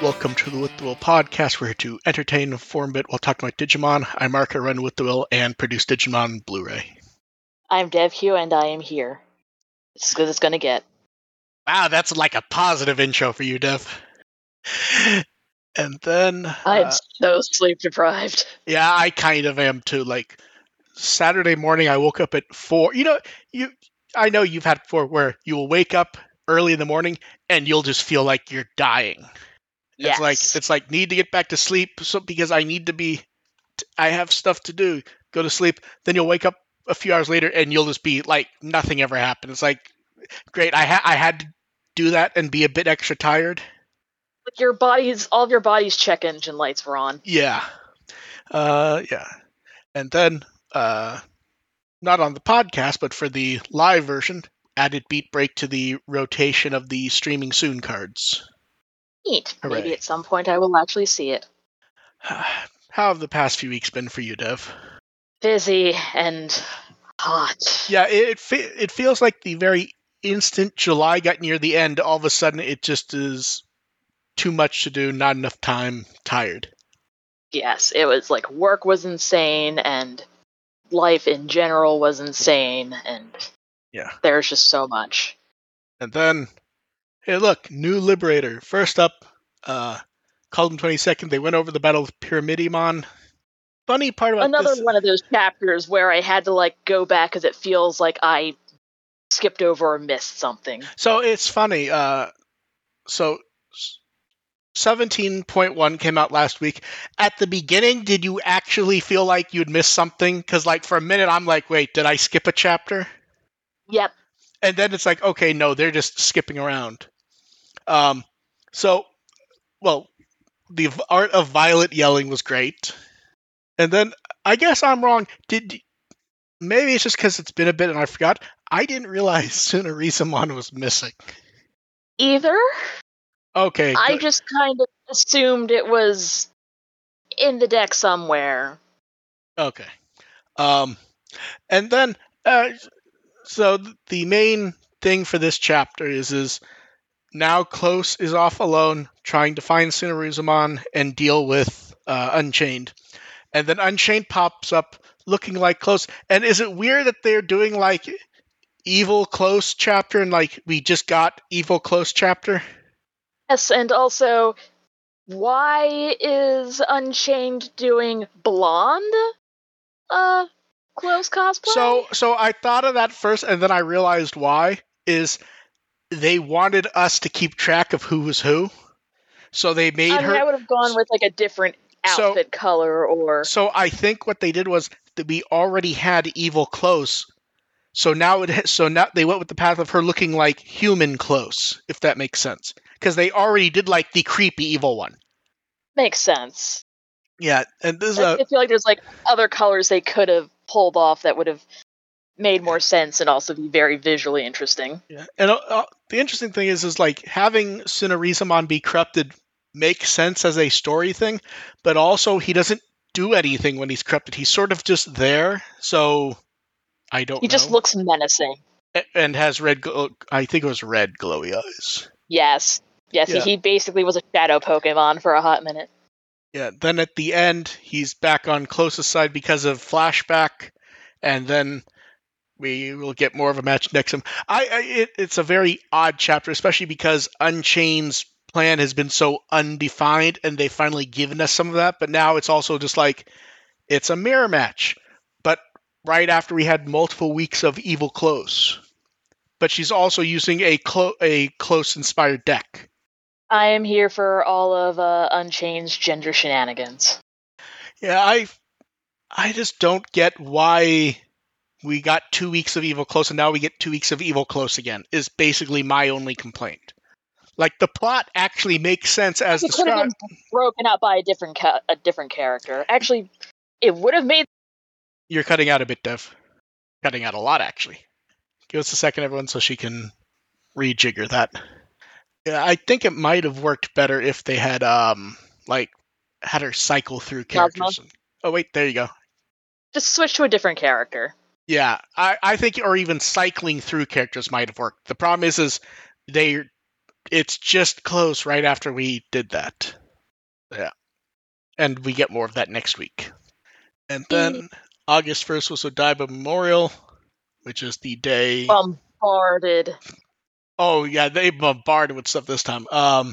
welcome to the With the Will podcast. We're here to entertain, inform a bit while talking about Digimon. I'm Mark, I run With the Will and produce Digimon Blu-ray. I'm Dev Hugh, and I am here. It's as good as it's gonna get. Wow, that's like a positive intro for you, Dev. And then... I'm so sleep deprived. Yeah, I kind of am too. Like, Saturday morning, I woke up at 4. I know you've had before where you will wake up early in the morning and you'll just feel like you're dying. Yes. It's like need to get back to sleep because I have stuff to do. Go to sleep. Then you'll wake up a few hours later and you'll just be like nothing ever happened. It's like great. I had to do that and be a bit extra tired. Like all of your body's check engine lights were on. Yeah. Yeah. And then not on the podcast, but for the live version, added beat break to the rotation of the streaming soon cards. Neat. Hooray. Maybe at some point I will actually see it. How have the past few weeks been for you, Dev? Busy and hot. Yeah, it feels like the very instant July got near the end, all of a sudden it just is too much to do, not enough time, tired. Yes, it was like work was insane and life in general was insane, and yeah, there's just so much. And then, hey look, new Liberator. First up, called him 22nd, they went over the Battle of Pyramidimon. Funny part about Another this... one of those chapters where I had to go back because it feels like I skipped over or missed something. So it's funny, so 17.1 came out last week. At the beginning, did you actually feel like you'd missed something? Because for a minute, I'm like, wait, did I skip a chapter? Yep. And then it's like, okay, no, they're just skipping around. The art of Violet yelling was great. And then, I guess I'm wrong. Maybe it's just because it's been a bit and I forgot. I didn't realize Tsunarizumon was missing. Either? Okay. I just kind of assumed it was in the deck somewhere. Okay. And then, so the main thing for this chapter is now Close is off alone, trying to find Tsunarizumon and deal with Unchained. And then Unchained pops up looking like Close. And is it weird that they're doing Evil Close chapter and we just got Evil Close chapter? Yes, and also, why is Unchained doing blonde Close cosplay? So I thought of that first, and then I realized why. Is they wanted us to keep track of who was who. So they made her... I would have gone with a different outfit color or... So I think what they did was that we already had Evil Close. So now they went with the path of her looking like human Close, if that makes sense. Because they already did the creepy evil one. Makes sense. Yeah, and this I feel like there's other colors they could have pulled off that would have made more sense and also be very visually interesting. Yeah, and the interesting thing is having Tsunarizumon be corrupted makes sense as a story thing, but also he doesn't do anything when he's corrupted. He's sort of just there, so I don't know. He just looks menacing. And has I think it was red glowy eyes. Yes. Yes, yeah. He basically was a shadow Pokemon for a hot minute. Yeah, then at the end, he's back on Close's side because of flashback, and then we will get more of a match next time. It's a very odd chapter, especially because Unchained's plan has been so undefined, and they've finally given us some of that, but now it's also just it's a mirror match, but right after we had multiple weeks of Evil Close. But she's also using a Close-inspired deck. I am here for all of Unchained's gender shenanigans. Yeah, I just don't get why we got 2 weeks of Evil Close and now we get 2 weeks of Evil Close again, is basically my only complaint. The plot actually makes sense as described. It could have been broken out by a different character. Actually, it would have made... You're cutting out a bit, Dev. Cutting out a lot, actually. Give us a second, everyone, so she can rejigger that. Yeah, I think it might have worked better if they had had her cycle through characters. Oh wait, there you go. Just switch to a different character. Yeah, I think, or even cycling through characters might have worked. The problem is they it's just close right after we did that. Yeah. And we get more of that next week. And then August 1st was Odaiba Memorial, which is the day... Bombarded. Oh, yeah, they bombarded with stuff this time.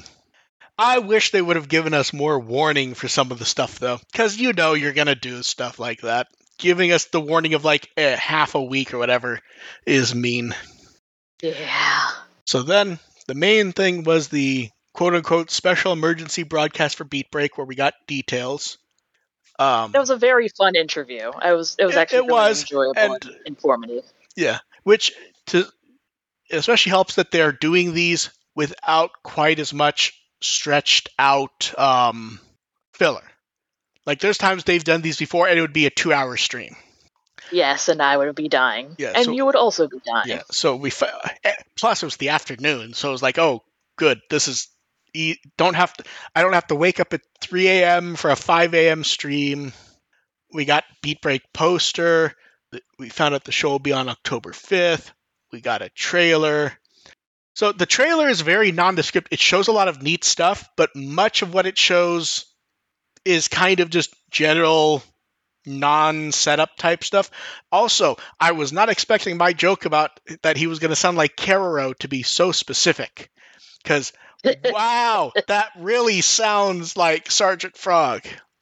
I wish they would have given us more warning for some of the stuff, though, because you're going to do stuff like that. Giving us the warning of, like, half a week or whatever is mean. Yeah. So then, the main thing was the quote-unquote special emergency broadcast for Beat Break, where we got details. It was a very fun interview. It was actually really enjoyable and informative. Yeah, which especially helps that they're doing these without quite as much stretched out filler. Like, there's times they've done these before, and it would be a 2-hour stream. Yes, and I would be dying. Yeah, and you would also be dying. Yeah, so plus it was the afternoon, so it was like, oh, good, this is... I don't have to wake up at 3 a.m. for a 5 a.m. stream. We got Beat Break poster. We found out the show will be on October 5th. We got a trailer. So the trailer is very nondescript. It shows a lot of neat stuff, but much of what it shows is kind of just general non-setup type stuff. Also, I was not expecting my joke about that he was going to sound like Keroro to be so specific. Because, wow, that really sounds like Sergeant Frog.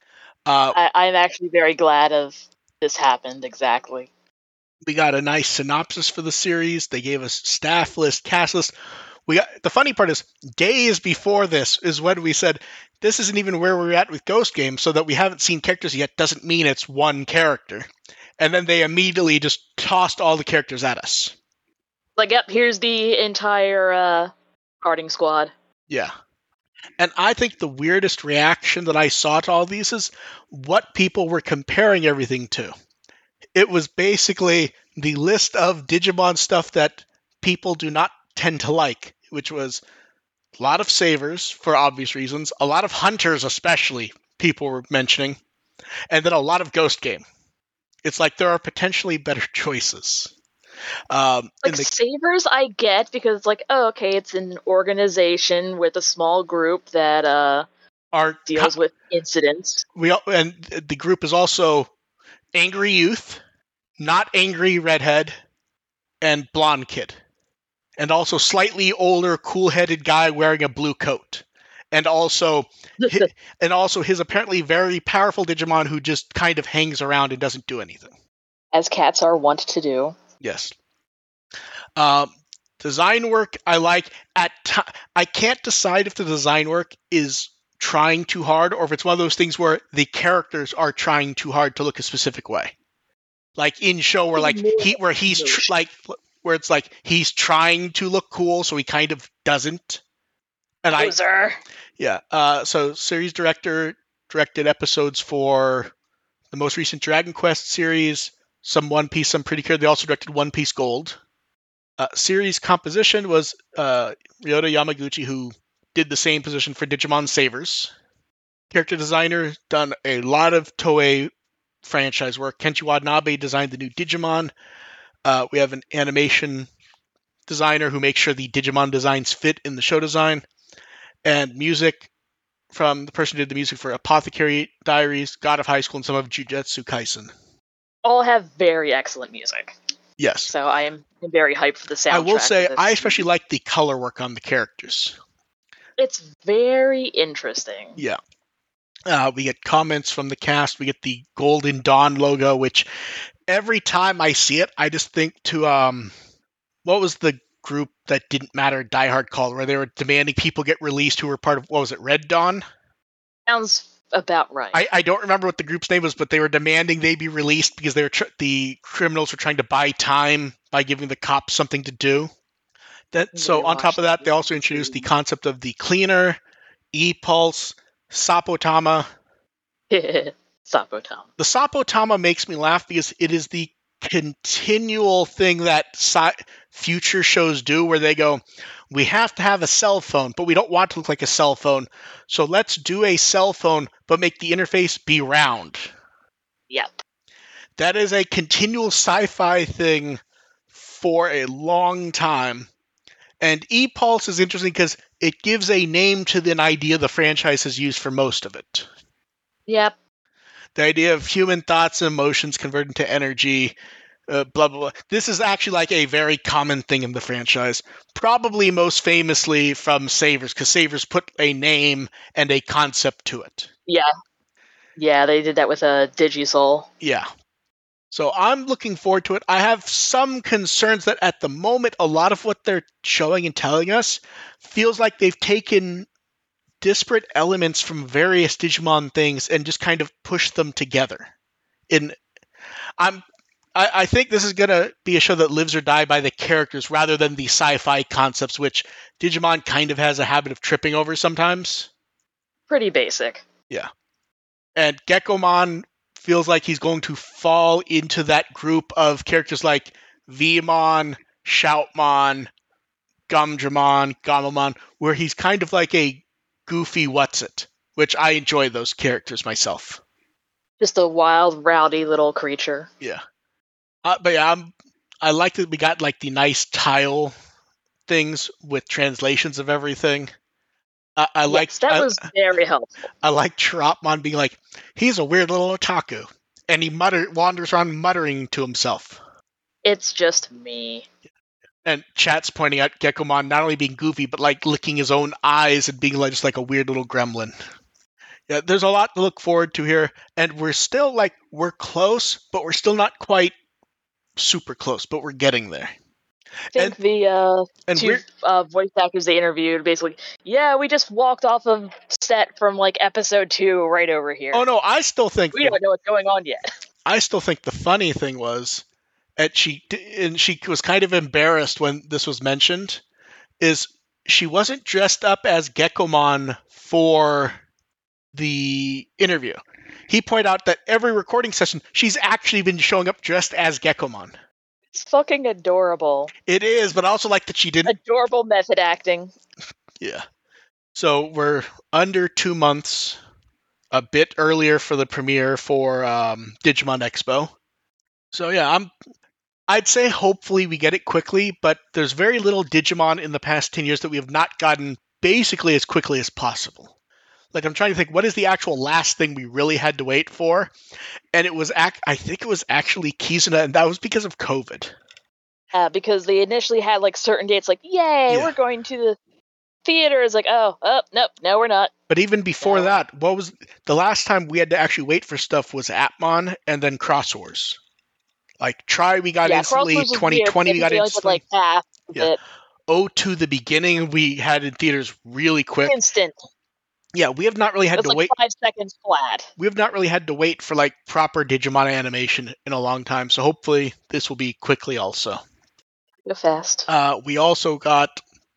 I'm actually very glad of this happened, exactly. We got a nice synopsis for the series. They gave us staff list, cast list. The funny part is, days before this is when we said, this isn't even where we're at with Ghost Game, so that we haven't seen characters yet doesn't mean it's one character. And then they immediately just tossed all the characters at us. Like, yep, here's the entire guarding squad. Yeah. And I think the weirdest reaction that I saw to all these is what people were comparing everything to. It was basically the list of Digimon stuff that people do not tend to like, which was a lot of Savers, for obvious reasons, a lot of Hunters especially, people were mentioning, and then a lot of Ghost Game. It's like there are potentially better choices. Savers I get, because it's like, oh, okay, it's an organization with a small group that deals with incidents. And the group is also Angry Youth, Not Angry Redhead, and Blonde Kid. And also slightly older, cool-headed guy wearing a blue coat. And also his apparently very powerful Digimon who just kind of hangs around and doesn't do anything. As cats are wont to do. Yes. Design work I like. I can't decide if the design work is trying too hard or if it's one of those things where the characters are trying too hard to look a specific way. Like in show where it's like he's trying to look cool so he kind of doesn't. And Loser. So series director directed episodes for the most recent Dragon Quest series, some One Piece, I'm pretty sure they also directed One Piece Gold. Series composition was Ryota Yamaguchi, who did the same position for Digimon Savers. Character designer, done a lot of Toei franchise work. Kenshi Watanabe designed the new Digimon. We have an animation designer who makes sure the Digimon designs fit in the show design. And music from the person who did the music for Apothecary Diaries, God of High School, and some of Jujutsu Kaisen. All have very excellent music. Yes. So I am very hyped for the soundtrack. I will say, I especially like the color work on the characters. It's very interesting. Yeah. We get comments from the cast. We get the Golden Dawn logo, which every time I see it, I just think to, what was the group that didn't matter, Die Hard called, where they were demanding people get released who were part of, what was it, Red Dawn? Sounds about right. I don't remember what the group's name was, but they were demanding they be released because they were the criminals were trying to buy time by giving the cops something to do. So on top of that, they also introduced the concept of the Cleaner, E-Pulse, Sapotama. Sapotama. The Sapotama makes me laugh because it is the continual thing that future shows do where they go, we have to have a cell phone, but we don't want to look like a cell phone. So let's do a cell phone, but make the interface be round. Yep. That is a continual sci-fi thing for a long time. And E-Pulse is interesting because it gives a name to an idea the franchise has used for most of it. Yep. The idea of human thoughts and emotions converted into energy, blah, blah, blah. This is actually like a very common thing in the franchise. Probably most famously from Savers, because Savers put a name and a concept to it. Yeah. Yeah, they did that with a Digisoul. Yeah. So I'm looking forward to it. I have some concerns that at the moment, a lot of what they're showing and telling us feels like they've taken disparate elements from various Digimon things and just kind of pushed them together. I think this is going to be a show that lives or die by the characters rather than the sci-fi concepts, which Digimon kind of has a habit of tripping over sometimes. Pretty basic. Yeah. And Gekkomon feels like he's going to fall into that group of characters like Vmon, Shoutmon, Gumdramon, Gamamon, where he's kind of like a goofy what's-it, which I enjoy those characters myself. Just a wild, rowdy little creature. Yeah. But yeah, I like that we got like the nice tile things with translations of everything. That was very helpful. I like Chirapmon being like, he's a weird little otaku. And he wanders around muttering to himself. It's just me. And chat's pointing out Gekkomon not only being goofy, but like licking his own eyes and being like just like a weird little gremlin. Yeah, there's a lot to look forward to here. And we're still like, we're close, but we're still not quite super close, but we're getting there. I think the two voice actors they interviewed basically, we just walked off of set from like episode 2 right over here. Oh no, I still think we don't know what's going on yet. I still think the funny thing was, she was kind of embarrassed when this was mentioned, is she wasn't dressed up as Gekkomon for the interview. He pointed out that every recording session, she's actually been showing up dressed as Gekkomon. It's fucking adorable. It is, but I also like that she didn't... Adorable method acting. Yeah. So we're under 2 months, a bit earlier for the premiere for Digimon Expo. So yeah, I'd say hopefully we get it quickly, but there's very little Digimon in the past 10 years that we have not gotten basically as quickly as possible. Like, I'm trying to think, what is the actual last thing we really had to wait for? And it was, I think it was actually Kizuna, and that was because of COVID. Because they initially had, like, certain dates, like, we're going to the theater. It's like, nope, no, we're not. But even before that, what was the last time we had to actually wait for stuff was Appmon and then Cross Wars. Like, Try we got instantly, 2020 we got instantly. Like half of it. O2 the beginning we had in theaters really quick. Instant. Yeah, we have not really had to wait 5 seconds flat. We have not really had to wait for like proper Digimon animation in a long time, so hopefully this will be quickly also. Go fast. We also got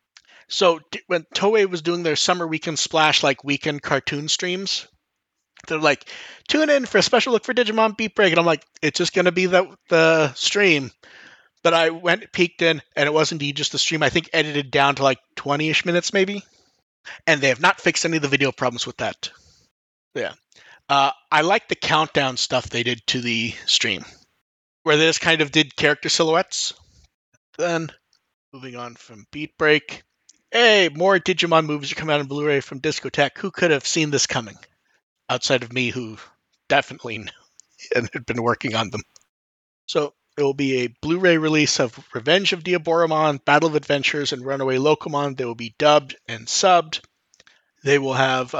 when Toei was doing their summer weekend splash like weekend cartoon streams, they're like, tune in for a special look for Digimon Beat Break, and I'm like, it's just gonna be the stream. But I peeked in, and it was indeed just the stream. I think edited down to like 20-ish minutes maybe. And they have not fixed any of the video problems with that. Yeah. I like the countdown stuff they did to the stream, where they just kind of did character silhouettes. Then, moving on from Beat Break. Hey, more Digimon movies are coming out on Blu-ray from Discotek. Who could have seen this coming? Outside of me, who definitely knew and had been working on them. So, it will be a Blu-ray release of Revenge of Diaboromon, Battle of Adventures, and Runaway Locomon. They will be dubbed and subbed. They will have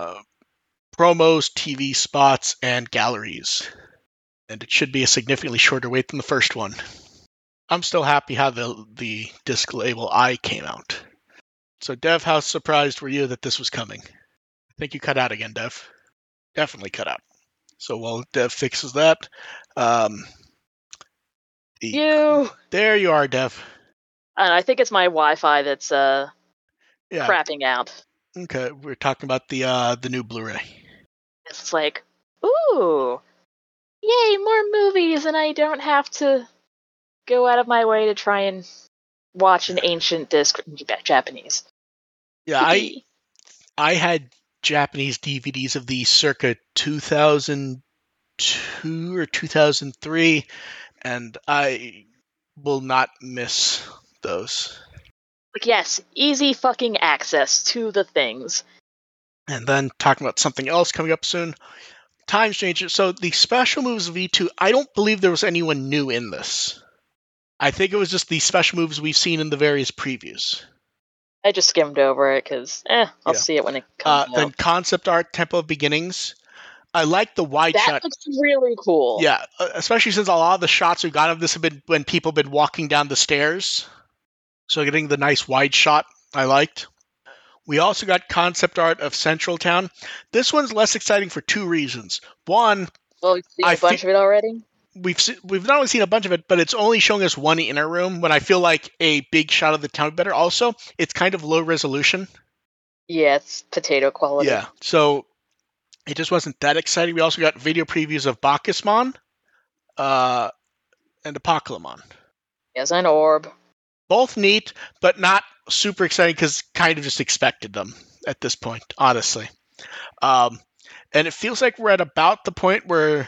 promos, TV spots, and galleries. And it should be a significantly shorter wait than the first one. I'm still happy how the disc label I came out. So, Dev, how surprised were you that this was coming? I think you cut out again, Dev. Definitely cut out. So, while Dev fixes that... There you are, Dev. I think it's my Wi-Fi that's crapping out. Okay, we're talking about the new Blu-ray. It's like, ooh, yay, more movies, and I don't have to go out of my way to try and watch an ancient disc in Japanese. Yeah, I had Japanese DVDs of the circa 2002 or 2003, and I will not miss those. Like, yes, easy fucking access to the things. And then talking about something else coming up soon, Time Stranger. So the special moves of V2, I don't believe there was anyone new in this. I think it was just the special moves we've seen in the various previews. I just skimmed over it because, I'll Yeah. see it when it comes Then out. concept art, Temple of Beginnings. I like the wide That shot. looks really cool. Yeah, especially since a lot of the shots we've got of this have been when people have been walking down the stairs. So getting the nice wide shot, I liked. We also got concept art of Central Town. This one's less exciting for two reasons. One, Well, we've seen a bunch of it already. We've not only seen a bunch of it, but it's only showing us one inner room. When I feel like a big shot of the town would be better. Also, it's kind of low resolution. Yeah, it's potato quality. Yeah, so it just wasn't that exciting. We also got video previews of Bacchusmon and Apocalypse. Yes, an orb. Both neat, but not super exciting because kind of just expected them at this point, honestly. And it feels like we're at about the point where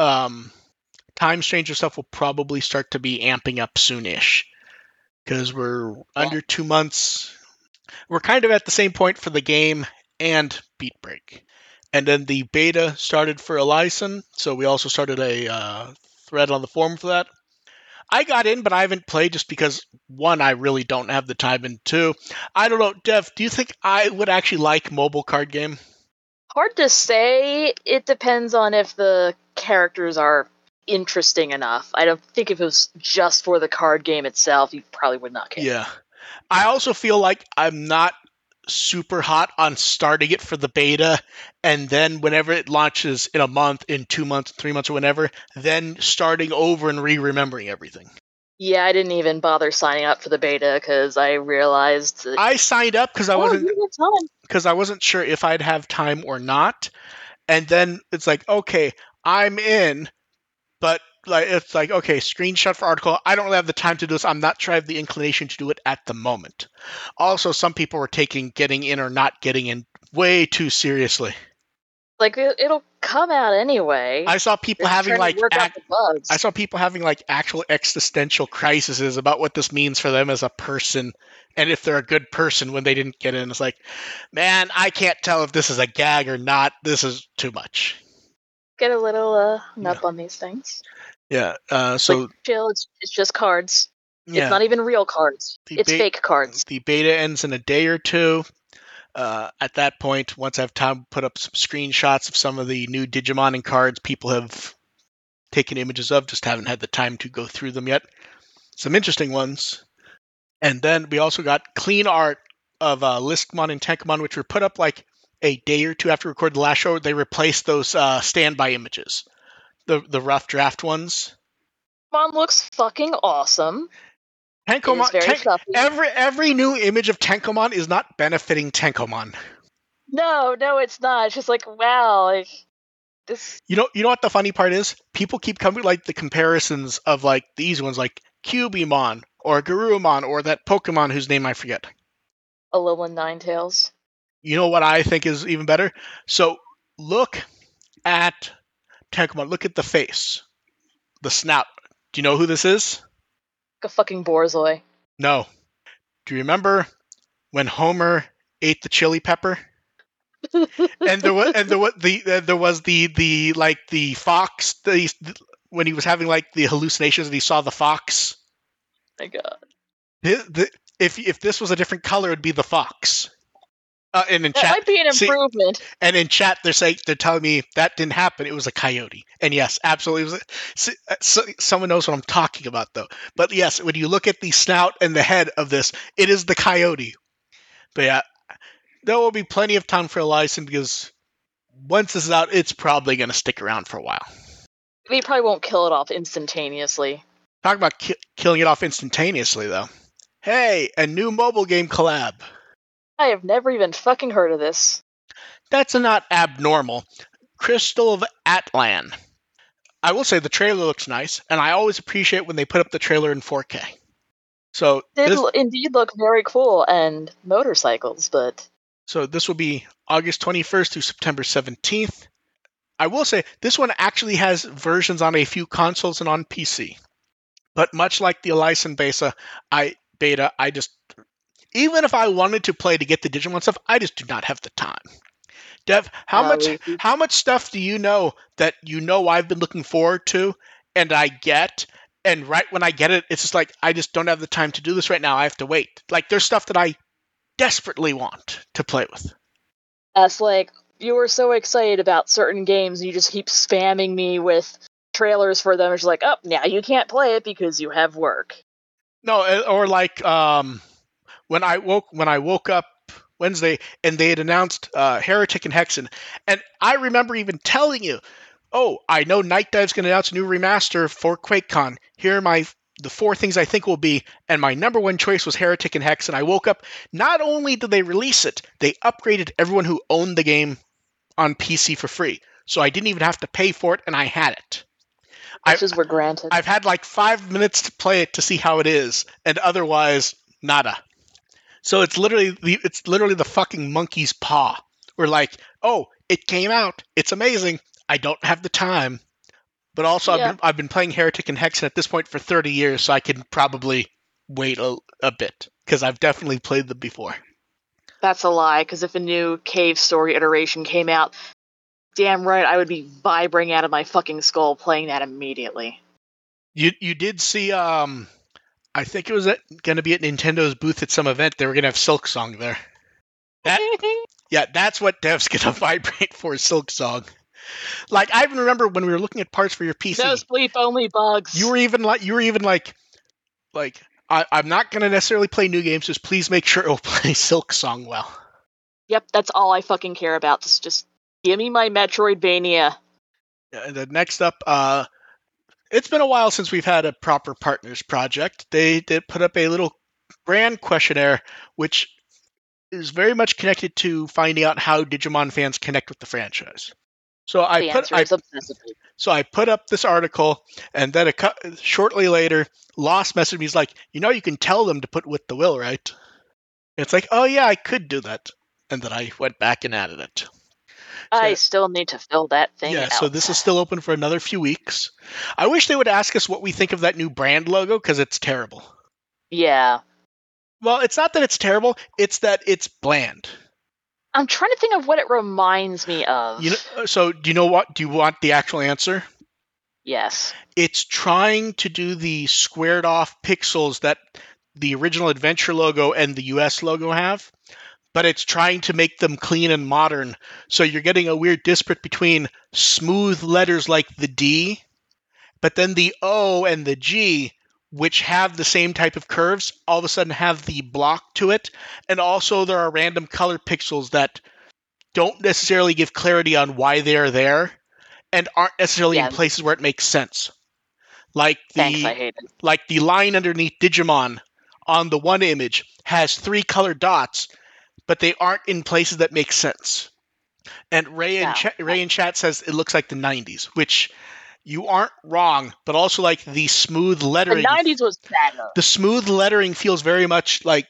Time Stranger stuff will probably start to be amping up soonish because we're under 2 months. We're kind of at the same point for the game and Beat Break. And then the beta started for Elysian, so we also started a thread on the forum for that. I got in, but I haven't played just because, one, I really don't have the time, and two, I don't know. Dev, do you think I would actually like mobile card game? Hard to say. It depends on if the characters are interesting enough. I don't think if it was just for the card game itself, you probably would not care. Yeah. I also feel like I'm not super hot on starting it for the beta, and then whenever it launches in a month, in 2 months, 3 months, or whenever, then starting over and remembering everything. Yeah, I didn't even bother signing up for the beta because I realized that I signed up because I wasn't you have time. because I wasn't sure if I'd have time or not, and then it's like, okay, I'm in, but it's like, okay, screenshot for article. I don't really have the time to do this. I'm not sure I have the inclination to do it at the moment. Also, some people were taking getting in or not getting in way too seriously. Like, it'll come out anyway. I saw people having like bugs. I saw people having like actual existential crises about what this means for them as a person, and if they're a good person when they didn't get in. It's like, man, I can't tell if this is a gag or not. This is too much. Get a little up on these things. Yeah. So like, chill. It's just cards. Yeah. It's not even real cards. It's fake cards. The beta ends in a day or two. At that point, once I have time to put up some screenshots of some of the new Digimon and cards people have taken images of, just haven't had the time to go through them yet. Some interesting ones. And then we also got clean art of Liskmon and Tenkomon, which were put up like a day or two after we recorded the last show. They replaced those standby images, the rough draft ones. Mon looks fucking awesome. Tenkomon, every new image of Tenkomon is not benefiting Tenkomon. No, it's not. It's just like, wow, like this. You know what the funny part is? People keep coming like the comparisons of like these ones, like Cubimon or Garurumon or that Pokemon whose name I forget. Alolan Ninetales. You know what I think is even better? So look at Tenkomon. Look at the face, the snout. Do you know who this is? A fucking Borzoi. No. Do you remember when Homer ate the chili pepper? and there was the fox when he was having like the hallucinations and he saw the fox. My God. If this was a different color, it'd be the fox. And in that chat, might be an improvement. And in chat, they're telling me that didn't happen. It was a coyote. And yes, absolutely. Someone knows what I'm talking about, though. But yes, when you look at the snout and the head of this, it is the coyote. But yeah, there will be plenty of time for Elysian because once this is out, it's probably going to stick around for a while. We probably won't kill it off instantaneously. Talk about killing it off instantaneously, though. Hey, a new mobile game collab. I have never even fucking heard of this. That's not abnormal. Crystal of Atlan. I will say the trailer looks nice, and I always appreciate when they put up the trailer in 4K. So it did indeed look very cool, and motorcycles, but... So this will be August 21st through September 17th. I will say, this one actually has versions on a few consoles and on PC. But much like the Elysian beta, even if I wanted to play to get the Digimon stuff, I just do not have the time. Dev, how much stuff do you know that I've been looking forward to and I get, and right when I get it, it's just like, I just don't have the time to do this right now. I have to wait. Like, there's stuff that I desperately want to play with. That's like, you were so excited about certain games, you just keep spamming me with trailers for them. It's like, oh, now you can't play it because you have work. No, or like when I woke up Wednesday and they had announced Heretic and Hexen, and I remember even telling you, oh, I know Night Dive's going to announce a new remaster for QuakeCon. Here are the 4 things I think will be, and my number one choice was Heretic and Hexen. I woke up, not only did they release it, they upgraded everyone who owned the game on PC for free. So I didn't even have to pay for it, and I had it. Wishes were granted. I've had like 5 minutes to play it to see how it is, and otherwise, nada. So it's literally the fucking monkey's paw. We're like, oh, it came out. It's amazing. I don't have the time. But also, yeah. I've been playing Heretic and Hexen at this point for 30 years, so I can probably wait a bit, because I've definitely played them before. That's a lie, because if a new Cave Story ituration came out, damn right I would be vibrating out of my fucking skull playing that immediately. You did see, I think it was going to be at Nintendo's booth at some event, they were going to have Silksong there. Yeah, that's what Dev's going to vibrate for, Silksong. Like, I even remember when we were looking at parts for your PC. No sleep-only bugs. You were even like, I'm not going to necessarily play new games, just please make sure it'll play Silksong well. Yep, that's all I fucking care about. Just give me my Metroidvania. The next up, it's been a while since we've had a proper partners project. They did put up a little brand questionnaire, which is very much connected to finding out how Digimon fans connect with the franchise. So I put up this article, and then shortly later, Lost messaged me. He's like, you can tell them to put with the will, right? And it's like, oh yeah, I could do that. And then I went back and added it. I still need to fill that thing out. Yeah, so this is still open for another few weeks. I wish they would ask us what we think of that new brand logo, because it's terrible. Yeah. Well, it's not that it's terrible, it's that it's bland. I'm trying to think of what it reminds me of. So, do you know what? Do you want the actual answer? Yes. It's trying to do the squared off pixels that the original Adventure logo and the US logo have, but it's trying to make them clean and modern. So you're getting a weird disparate between smooth letters like the D, but then the O and the G, which have the same type of curves, all of a sudden have the block to it. And also there are random color pixels that don't necessarily give clarity on why they're there and aren't necessarily in places where it makes sense. Like the line underneath Digimon on the one image has 3 colored dots, but they aren't in places that make sense. And Ray in chat says it looks like the 90s, which you aren't wrong, but also like the smooth lettering. The 90s was better. The smooth lettering feels very much like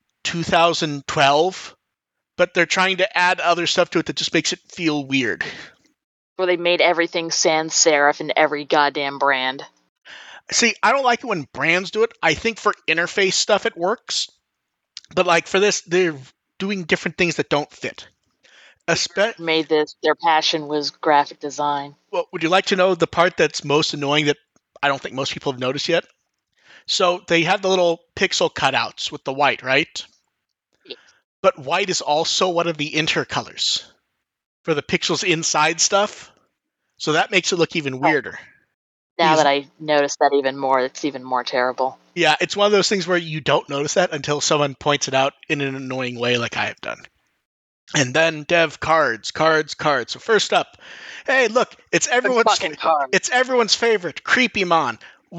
2012, but they're trying to add other stuff to it that just makes it feel weird. Where they made everything sans serif in every goddamn brand. See, I don't like it when brands do it. I think for interface stuff it works, but like for this, they're doing different things that don't fit. Made this, their passion was graphic design. Well, would you like to know the part that's most annoying that I don't think most people have noticed yet? So they have the little pixel cutouts with the white, right? Yes. But white is also one of the intercolors for the pixels inside stuff. So that makes it look even weirder. Now that I noticed that even more, it's even more terrible. Yeah, it's one of those things where you don't notice that until someone points it out in an annoying way like I have done. And then Dev cards. So first up, hey, look, it's everyone's favorite, Creepymon.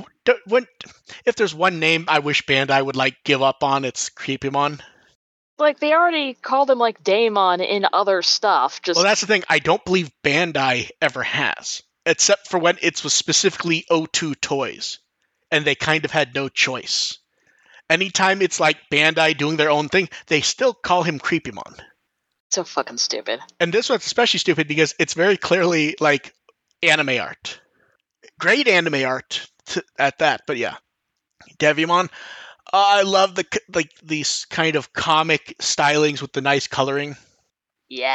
If there's one name I wish Bandai would like give up on, it's Creepymon. Like they already called him like Daemon in other stuff. Well, that's the thing. I don't believe Bandai ever has, except for when it was specifically O2 Toys, and they kind of had no choice. Anytime it's like Bandai doing their own thing, they still call him Creepymon. So fucking stupid. And this one's especially stupid because it's very clearly like anime art. Great anime art at that, but yeah. Devimon, I love these kind of comic stylings with the nice coloring. Yeah.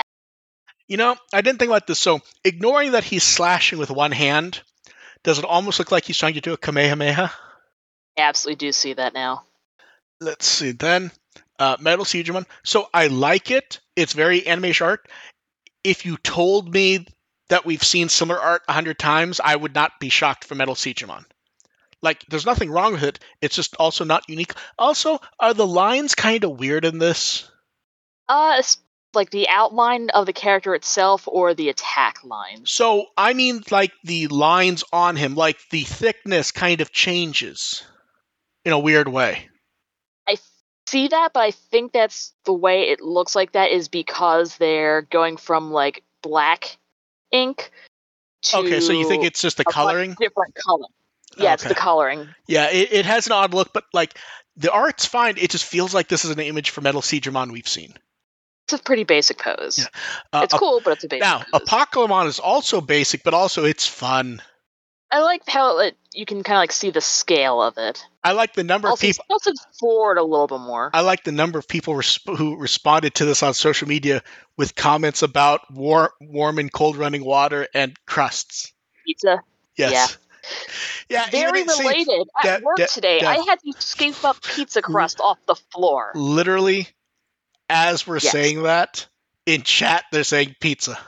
I didn't think about this. So, ignoring that he's slashing with one hand, does it almost look like he's trying to do a Kamehameha? Absolutely do see that now. Let's see. Then, Metal Siegramon. So, I like it. It's very animation art. If you told me that we've seen similar art 100 times, I would not be shocked for Metal Siegramon. Like, there's nothing wrong with it. It's just also not unique. Also, are the lines kind of weird in this? It's like the outline of the character itself or the attack lines. So, I mean, like, the lines on him, like, the thickness kind of changes in a weird way. I see that, but I think that's the way it looks like that is because they're going from, like, black ink to Okay, so you think it's just the coloring? Different color. Yeah, it's the coloring. Yeah, it has an odd look, but, like, the art's fine. It just feels like this is an image for Metal Siegramon we've seen. It's a pretty basic pose. Yeah. It's cool, but it's a basic pose. Now, Apocalypse is also basic, but also it's fun. I like how you can kind of like see the scale of it. I like the number of people. Also, forward a little bit more. I like the number of people who responded to this on social media with comments about warm and cold running water and crusts. Pizza. Yes. Yeah. Very related. At work today, I had to scoop up pizza crust off the floor. Literally, as we're saying that, in chat, they're saying pizza.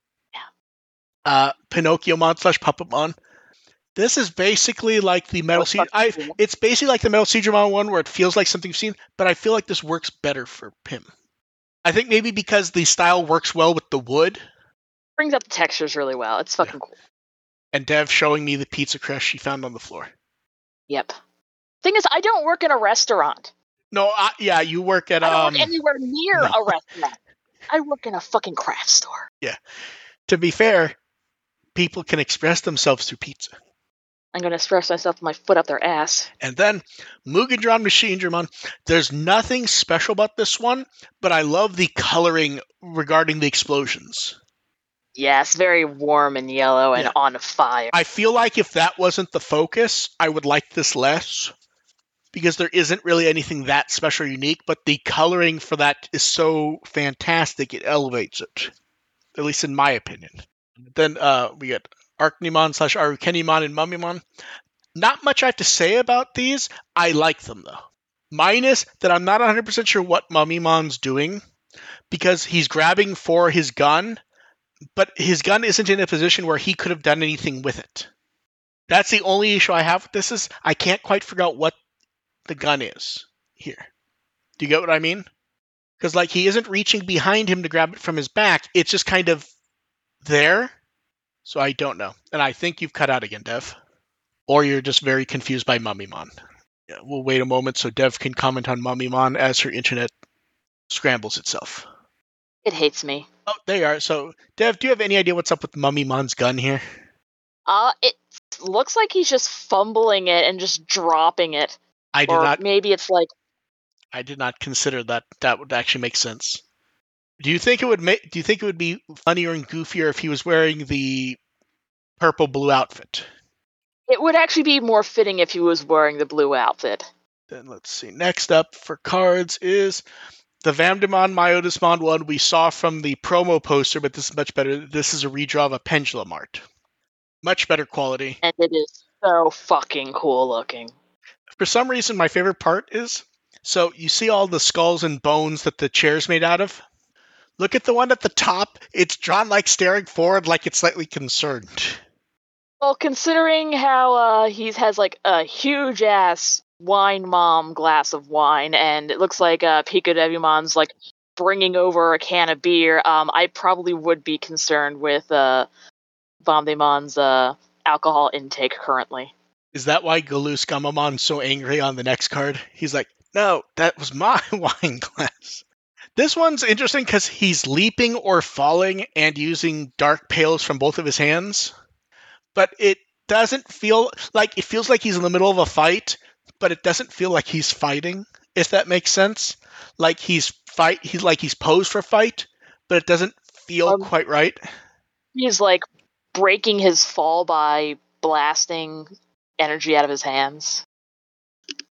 Yeah. Pinocchiomon / Puppetmon. This is basically like the Metal Siegramon. It's basically like the Metal Siegramon one where it feels like something you've seen, but I feel like this works better for him. I think maybe because the style works well with the wood. Brings up the textures really well. It's fucking cool. And Dev showing me the pizza crust she found on the floor. Yep. Thing is, I don't work in a restaurant. No, you work at... I don't work anywhere near a restaurant. I work in a fucking craft store. Yeah. To be fair, people can express themselves through pizza. I'm going to express myself with my foot up their ass. And then, Mugendron Machinedramon. There's nothing special about this one, but I love the coloring regarding the explosions. Yes, very warm and yellow and on fire. I feel like if that wasn't the focus, I would like this less, because there isn't really anything that special or unique, but the coloring for that is so fantastic, it elevates it. At least in my opinion. Then we get Archnimon / Arukenimon and Mummymon. Not much I have to say about these. I like them, though. Minus that I'm not 100% sure what Mummimon's doing, because he's grabbing for his gun, but his gun isn't in a position where he could have done anything with it. That's the only issue I have with this is I can't quite figure out what the gun is here. Do you get what I mean? Because, like, he isn't reaching behind him to grab it from his back. It's just kind of there. So I don't know. And I think you've cut out again, Dev. Or you're just very confused by Mummymon. Yeah, we'll wait a moment so Dev can comment on Mummymon as her internet scrambles itself. It hates me. Oh, there you are. So, Dev, do you have any idea what's up with Mummimon's gun here? It looks like he's just fumbling it and just dropping it. Maybe it's like... I did not consider that would actually make sense. Do you think it would be funnier and goofier if he was wearing the purple blue outfit? It would actually be more fitting if he was wearing the blue outfit. Then let's see. Next up for cards is the Vamdemon Myotismon one we saw from the promo poster, but this is much better. This is a redraw of a Pendulum art. Much better quality. And it is so fucking cool looking. For some reason, my favorite part is, so you see all the skulls and bones that the chair's made out of? Look at the one at the top. It's drawn like staring forward, like it's slightly concerned. Well, considering how he has like a huge ass wine mom glass of wine, and it looks like Pikadevimon's like bringing over a can of beer, I probably would be concerned with Vamdemon's alcohol intake currently. Is that why Galuscamamon's so angry on the next card? He's like, no, that was my wine glass. This one's interesting because he's leaping or falling and using dark pails from both of his hands. But it doesn't feel like... It feels like he's in the middle of a fight, but it doesn't feel like he's fighting, if that makes sense. Like he's posed for fight, but it doesn't feel quite right. He's like breaking his fall by blasting energy out of his hands.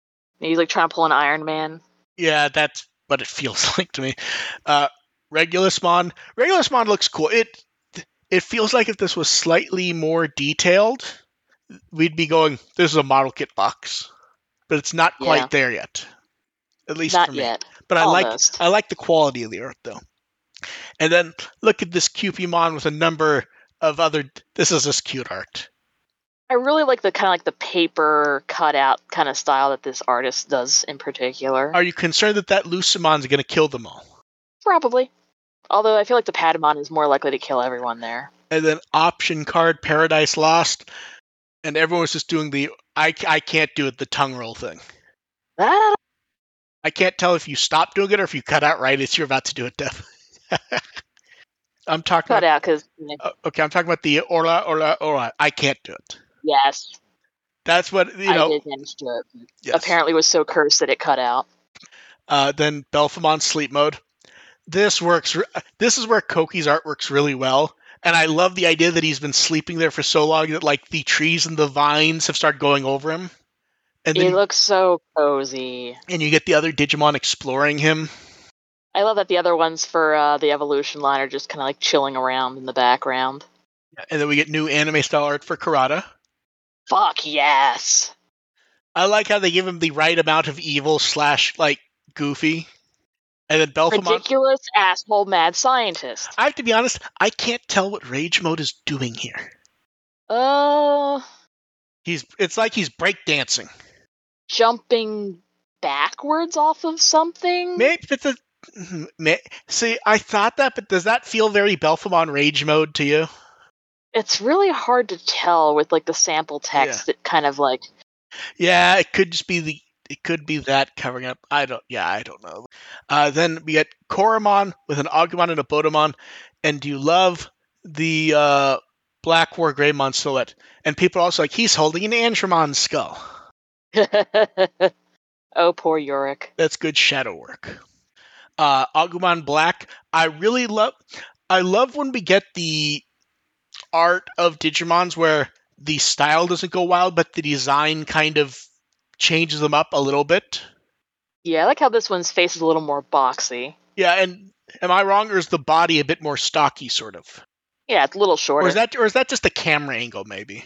He's like trying to pull an Iron Man. Yeah, that's what it feels like to me. Regulusmon looks cool. It feels like if this was slightly more detailed, we'd be going, this is a model kit box. But it's not Yeah. quite there yet. At least Not for me. yet. But Almost. I like the quality of the art though. And then look at this Cupimon with a number of other. This is just cute art. I really like the kind of like the paper cutout kind of style that this artist does in particular. Are you concerned that Lucimon's going to kill them all? Probably. Although I feel like the Patamon is more likely to kill everyone there. And then option card Paradise Lost, and everyone was just doing the I can't do it, the tongue roll thing. That I can't tell if you stop doing it or if you cut out right as you're about to do it, Dev. I'm talking cut about, out because okay, I'm talking about the Orla. I can't do it. yes, That's what, I did manage to do it. Yes. Apparently it was so cursed that it cut out. Then Belphemon Sleep Mode. This works. This is where Koki's art works really well. And I love the idea that he's been sleeping there for so long that like the trees and the vines have started going over him. And then It looks so cozy. And you get the other Digimon exploring him. I love that the other ones for the evolution line are just kind of like chilling around in the background. And then we get new anime style art for Kurata. Fuck yes. I like how they give him the right amount of evil / like goofy. And then Belphemon. Ridiculous asshole mad scientist. I have to be honest, I can't tell what Rage Mode is doing here. It's like he's breakdancing. Jumping backwards off of something? Maybe see, I thought that, but does that feel very Belphemon Rage Mode to you? It's really hard to tell with like the sample text. It kind of like. Yeah, it could just be that covering up. I don't know. Then we get Koromon with an Agumon and a Bodomon, and do you love the Black War Greymon silhouette? And people are also like, he's holding an Andromon skull. Oh, poor Yorick. That's good shadow work. Agumon Black. I love when we get the art of Digimons where the style doesn't go wild, but the design kind of changes them up a little bit. Yeah, I like how this one's face is a little more boxy. Yeah, and am I wrong, or is the body a bit more stocky, sort of? Yeah, it's a little shorter. Or is that just a camera angle, maybe?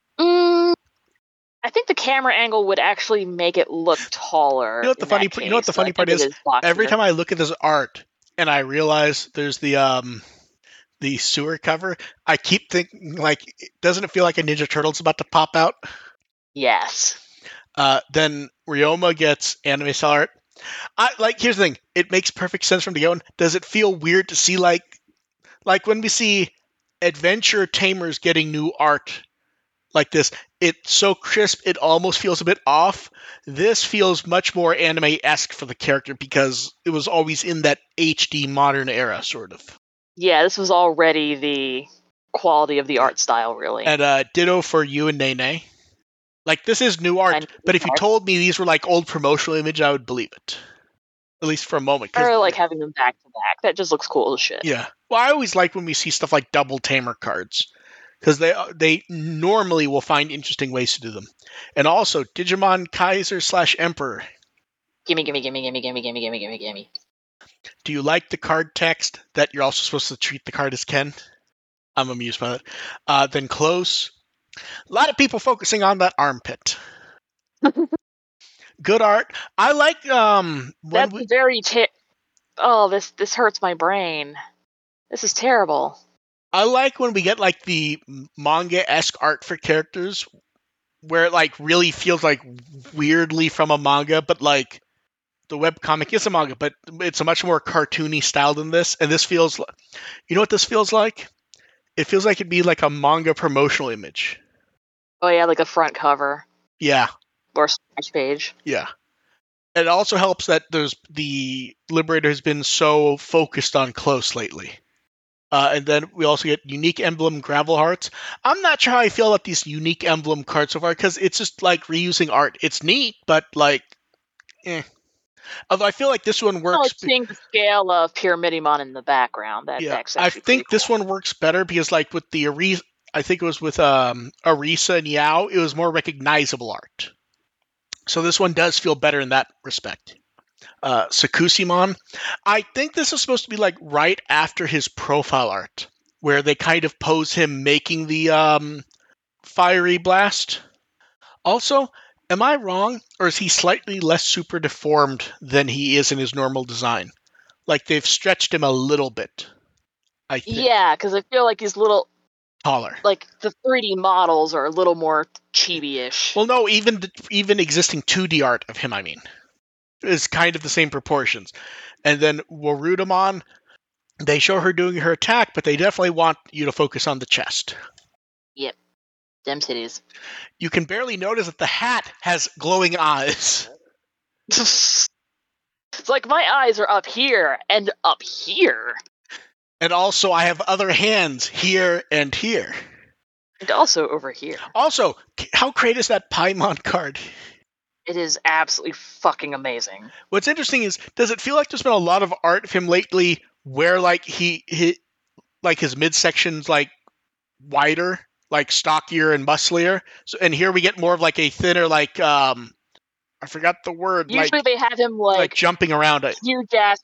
I think the camera angle would actually make it look taller. You know what the funny part is? Every time I look at this art and I realize there's the sewer cover, I keep thinking, like, doesn't it feel like a Ninja Turtle's about to pop out? Yes. Then Ryoma gets anime style art. Here's the thing. It makes perfect sense from the go. Does it feel weird to see like when we see Adventure Tamers getting new art like this? It's so crisp, it almost feels a bit off. This feels much more anime-esque for the character because it was always in that HD modern era, sort of. Yeah, this was already the quality of the art style, really. And ditto for you and Nene. Like, this is new art, but if you told me these were like old promotional image, I would believe it. At least for a moment. Or like having them back to back. That just looks cool as shit. Yeah. Well, I always like when we see stuff like double Tamer cards. Because they normally will find interesting ways to do them. And also, Digimon Kaiser / Emperor. Gimme. Do you like the card text that you're also supposed to treat the card as Ken? I'm amused by that. Then Close. A lot of people focusing on that armpit. Good art. I like That's very this hurts my brain. This is terrible. I like when we get like the manga-esque art for characters where it like really feels like weirdly from a manga, but like the webcomic is a manga, but it's a much more cartoony style than this. And this feels like, you know what this feels like? It feels like it'd be like a manga promotional image. Oh yeah, like a front cover. Yeah. Or splash page. Yeah. And it also helps that the Liberator has been so focused on Close lately. And then we also get Unique Emblem Gravel Hearts. I'm not sure how I feel about these Unique Emblem cards so far, because it's just like reusing art. It's neat, but like, Although I feel like this one works. I like seeing the scale of Pyramidimon in the background. I think this one works better because, like, with the Arisa, I think it was with Arisa and Yao, it was more recognizable art. So this one does feel better in that respect. Sakusimon, I think this is supposed to be like right after his profile art, where they kind of pose him making the fiery blast. Also, am I wrong, or is he slightly less super deformed than he is in his normal design? Like they've stretched him a little bit, I think. Yeah, because I feel like he's little, Taller. like the 3D models are a little more chibi-ish. Well, no, even existing 2D art of him, I mean, is kind of the same proportions. And then Warudamon, they show her doing her attack, but they definitely want you to focus on the chest. Yep. Them titties. You can barely notice that the hat has glowing eyes. It's like my eyes are up here and up here. And also, I have other hands here and here. And also over here. Also, how great is that Paimon card? It is absolutely fucking amazing. What's interesting is, does it feel like there's been a lot of art of him lately where like he like his midsection's like wider, like stockier and musclier? So, and here we get more of like a thinner, like I forgot the word. Usually they have him like jumping around it. Huge ass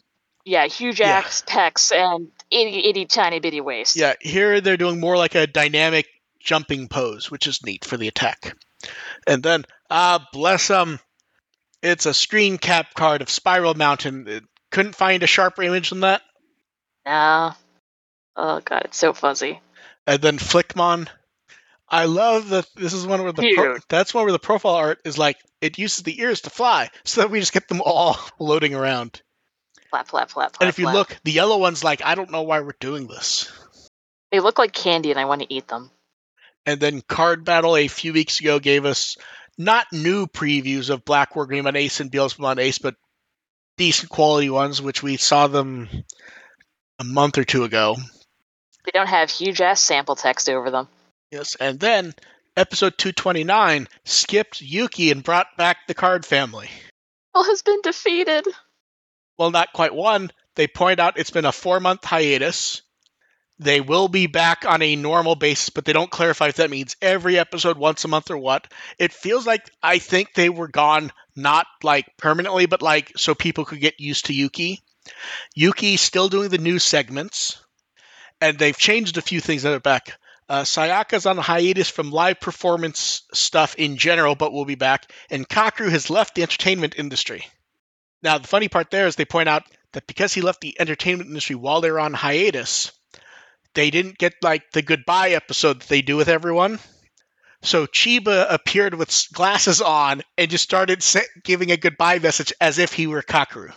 pecs and itty tiny bitty waist. Yeah, here they're doing more like a dynamic jumping pose, which is neat for the attack. And then, bless them, it's a screen cap card of Spiral Mountain. It couldn't find a sharper image than that. No. Oh god, it's so fuzzy. And then Flickmon. I love that this is one where that's one where the profile art is like, it uses the ears to fly, so that we just get them all floating around. Flap, flap, flap, And if you flap. look, the yellow one's like, I don't know why we're doing this. They look like candy and I want to eat them. And then Card Battle a few weeks ago gave us not new previews of Black Wargreymon Ace and Beelzebubon Ace, but decent quality ones, which we saw them a month or two ago. They don't have huge ass sample text over them. Yes, and then episode 229 skipped Yuki and brought back the card family. All has been defeated. Well, not quite one. They point out it's been a 4-month hiatus. They will be back on a normal basis, but they don't clarify if that means every episode once a month or what. It feels like I think they were gone not like permanently, but like so people could get used to Yuki. Yuki's still doing the news segments, and they've changed a few things that are back. Sayaka's on hiatus from live performance stuff in general, but will be back. And Kakeru has left the entertainment industry. Now, the funny part there is they point out that because he left the entertainment industry while they were on hiatus, they didn't get like the goodbye episode that they do with everyone. So Chiba appeared with glasses on and just started giving a goodbye message as if he were Kakeru.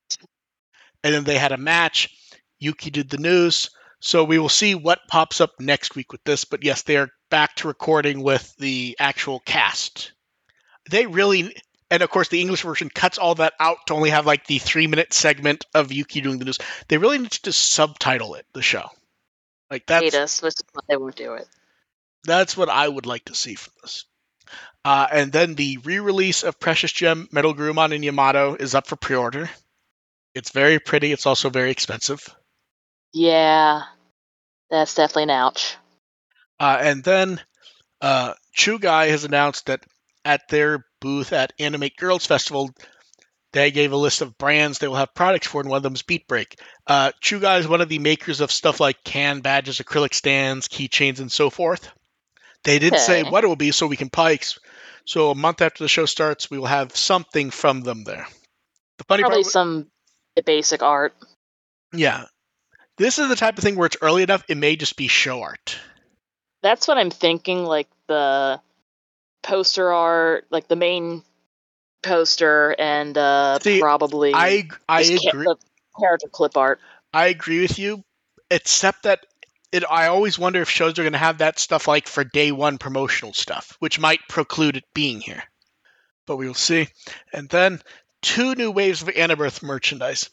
And then they had a match. Yuki did the news. So we will see what pops up next week with this. But yes, they are back to recording with the actual cast. They really... And of course, the English version cuts all that out to only have like the 3-minute segment of Yuki doing the news. They really need to just subtitle it, the show. Like that's hate us, which is why they won't do it. That's what I would like to see from this. And then the re-release of Precious Gem Metal Grumon in Yamato is up for pre-order. It's very pretty. It's also very expensive. Yeah, that's definitely an ouch. And then Chugai has announced that at their booth at Animate Girls Festival, they gave a list of brands they will have products for, and one of them is Beat Break. Chugai is one of the makers of stuff like can badges, acrylic stands, keychains, and so forth. They didn't say what it will be, so we can probably... So a month after the show starts, we will have something from them there. The funny Probably part, some basic art. Yeah. This is the type of thing where it's early enough, it may just be show art. That's what I'm thinking, like the poster art, like the main poster, and probably I agree. The character clip art. I agree with you, except that I always wonder if shows are going to have that stuff like for day one promotional stuff, which might preclude it being here. But we will see. And then 2 new waves of Annabirth merchandise.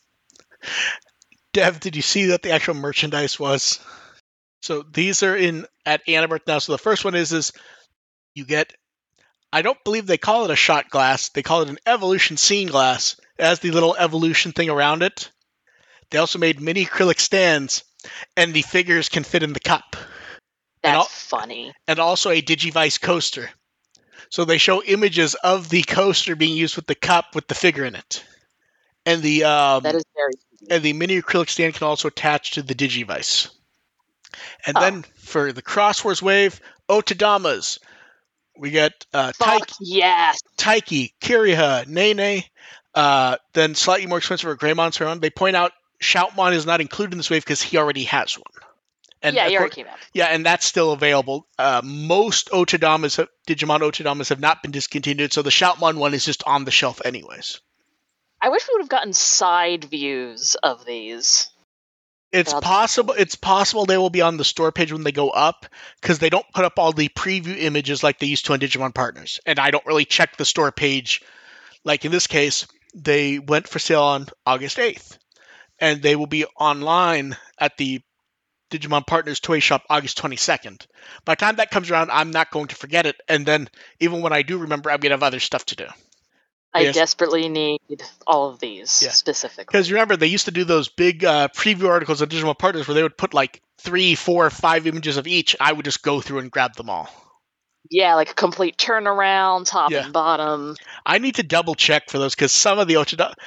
Dev, did you see that the actual merchandise was? So these are in at Annabirth now. So the first one is you get, I don't believe they call it a shot glass. They call it an evolution scene glass. It has the little evolution thing around it. They also made mini acrylic stands, and the figures can fit in the cup. That's funny. And also a Digivice coaster. So they show images of the coaster being used with the cup with the figure in it. And the That is very sweet. and the mini acrylic stand can also attach to the Digivice. And Oh. then for the Crosswords wave, Otadamas. We get Fuck yes. Taiki, Kiriha, Nene. Then slightly more expensive are Greymon Surround. They point out Shoutmon is not included in this wave because he already has one. And Yeah, he already came out. Yeah, and that's still available. Most Digimon Otadamas have not been discontinued, so the Shoutmon one is just on the shelf anyways. I wish we would have gotten side views of these. It's possible they will be on the store page when they go up, because they don't put up all the preview images like they used to on Digimon Partners. And I don't really check the store page. Like in this case, they went for sale on August 8th. And they will be online at the Digimon Partners Toy Shop August 22nd. By the time that comes around, I'm not going to forget it. And then, even when I do remember, I'm going to have other stuff to do. I desperately need all of these specifically. Because remember, they used to do those big preview articles on Digimon Partners where they would put like 3, 4, 5 images of each. I would just go through and grab them all. Yeah, like a complete turnaround, top and bottom. I need to double check for those because some of the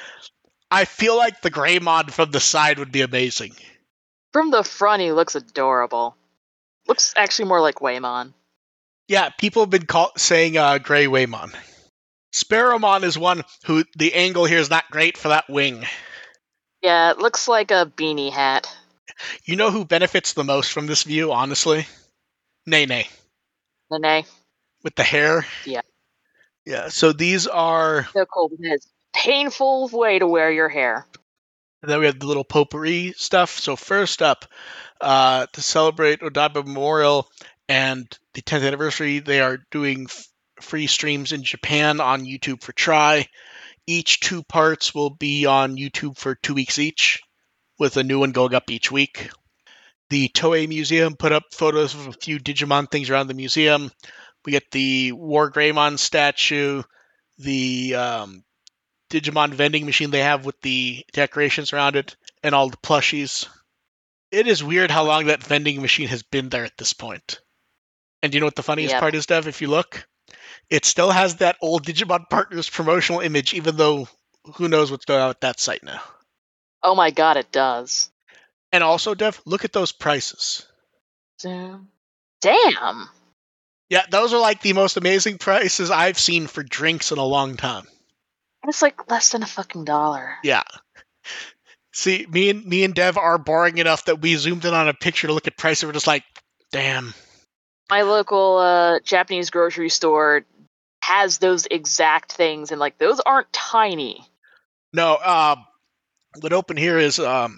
I feel like the Greymon from the side would be amazing. From the front, he looks adorable. Looks actually more like Waymon. Yeah, people have been saying Grey Waymon. Sparrowmon is one who the angle here is not great for that wing. Yeah, it looks like a beanie hat. You know who benefits the most from this view, honestly? Nene. Nene. With the hair? Yeah. Yeah, so these are... So cool, because it's a painful way to wear your hair. And then we have the little potpourri stuff. So first up, to celebrate Odaiba Memorial and the 10th anniversary, they are doing free streams in Japan on YouTube for Try. Each 2 parts will be on YouTube for 2 weeks each, with a new one going up each week. The Toei Museum put up photos of a few Digimon things around the museum. We get the War Greymon statue, the Digimon vending machine they have with the decorations around it, and all the plushies. It is weird how long that vending machine has been there at this point. And do you know what the funniest part is, Dev, if you look? It still has that old Digimon Partners promotional image, even though who knows what's going on with that site now. Oh my god, it does. And also, Dev, look at those prices. Damn. Yeah, those are like the most amazing prices I've seen for drinks in a long time. It's like less than $1. Yeah. See, me and Dev are boring enough that we zoomed in on a picture to look at prices. We're just like, damn. My local Japanese grocery store has those exact things, and like those aren't tiny. No, what open here is a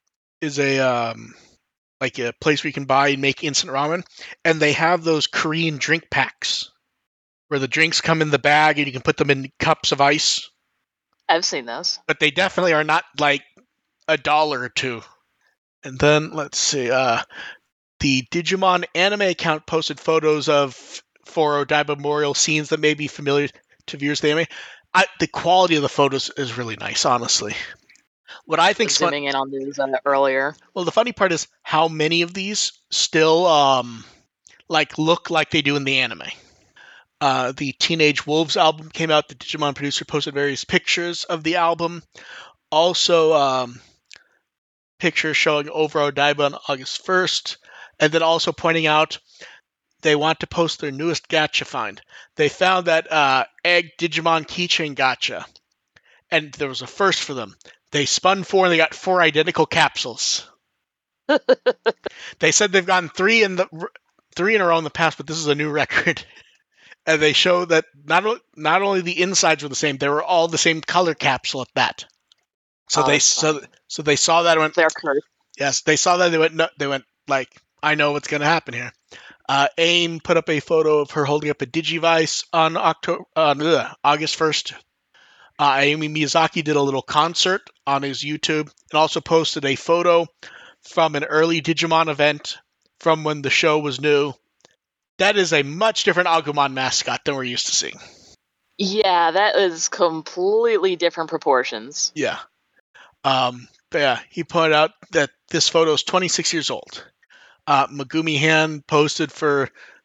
like a place where you can buy and make instant ramen, and they have those Korean drink packs where the drinks come in the bag and you can put them in cups of ice. I've seen those, but they definitely are not like $1 or $2. And then let's see, the Digimon anime account posted photos of for Odaiba Memorial scenes that may be familiar to viewers of the anime. The quality of the photos is really nice, honestly. What I think zooming in on these earlier. Well, the funny part is how many of these still look like they do in the anime. The Teenage Wolves album came out. The Digimon producer posted various pictures of the album. Also, pictures showing over Odaiba on August 1st. And then also pointing out they want to post their newest gacha find. They found that Egg Digimon Keychain gacha. And there was a first for them. They spun 4 and they got 4 identical capsules. They said they've gotten 3 in a row in the past, but this is a new record. And they show that not only the insides were the same, they were all the same color capsule at that. So they saw that and went, they're cursed. Yes, they saw that and they went like, I know what's going to happen here. AIM put up a photo of her holding up a Digivice on August 1st. Ayumi Miyazaki did a little concert on his YouTube and also posted a photo from an early Digimon event from when the show was new. That is a much different Agumon mascot than we're used to seeing. Yeah, that is completely different proportions. Yeah. But yeah, he pointed out that this photo is 26 years old. Megumi Han posted for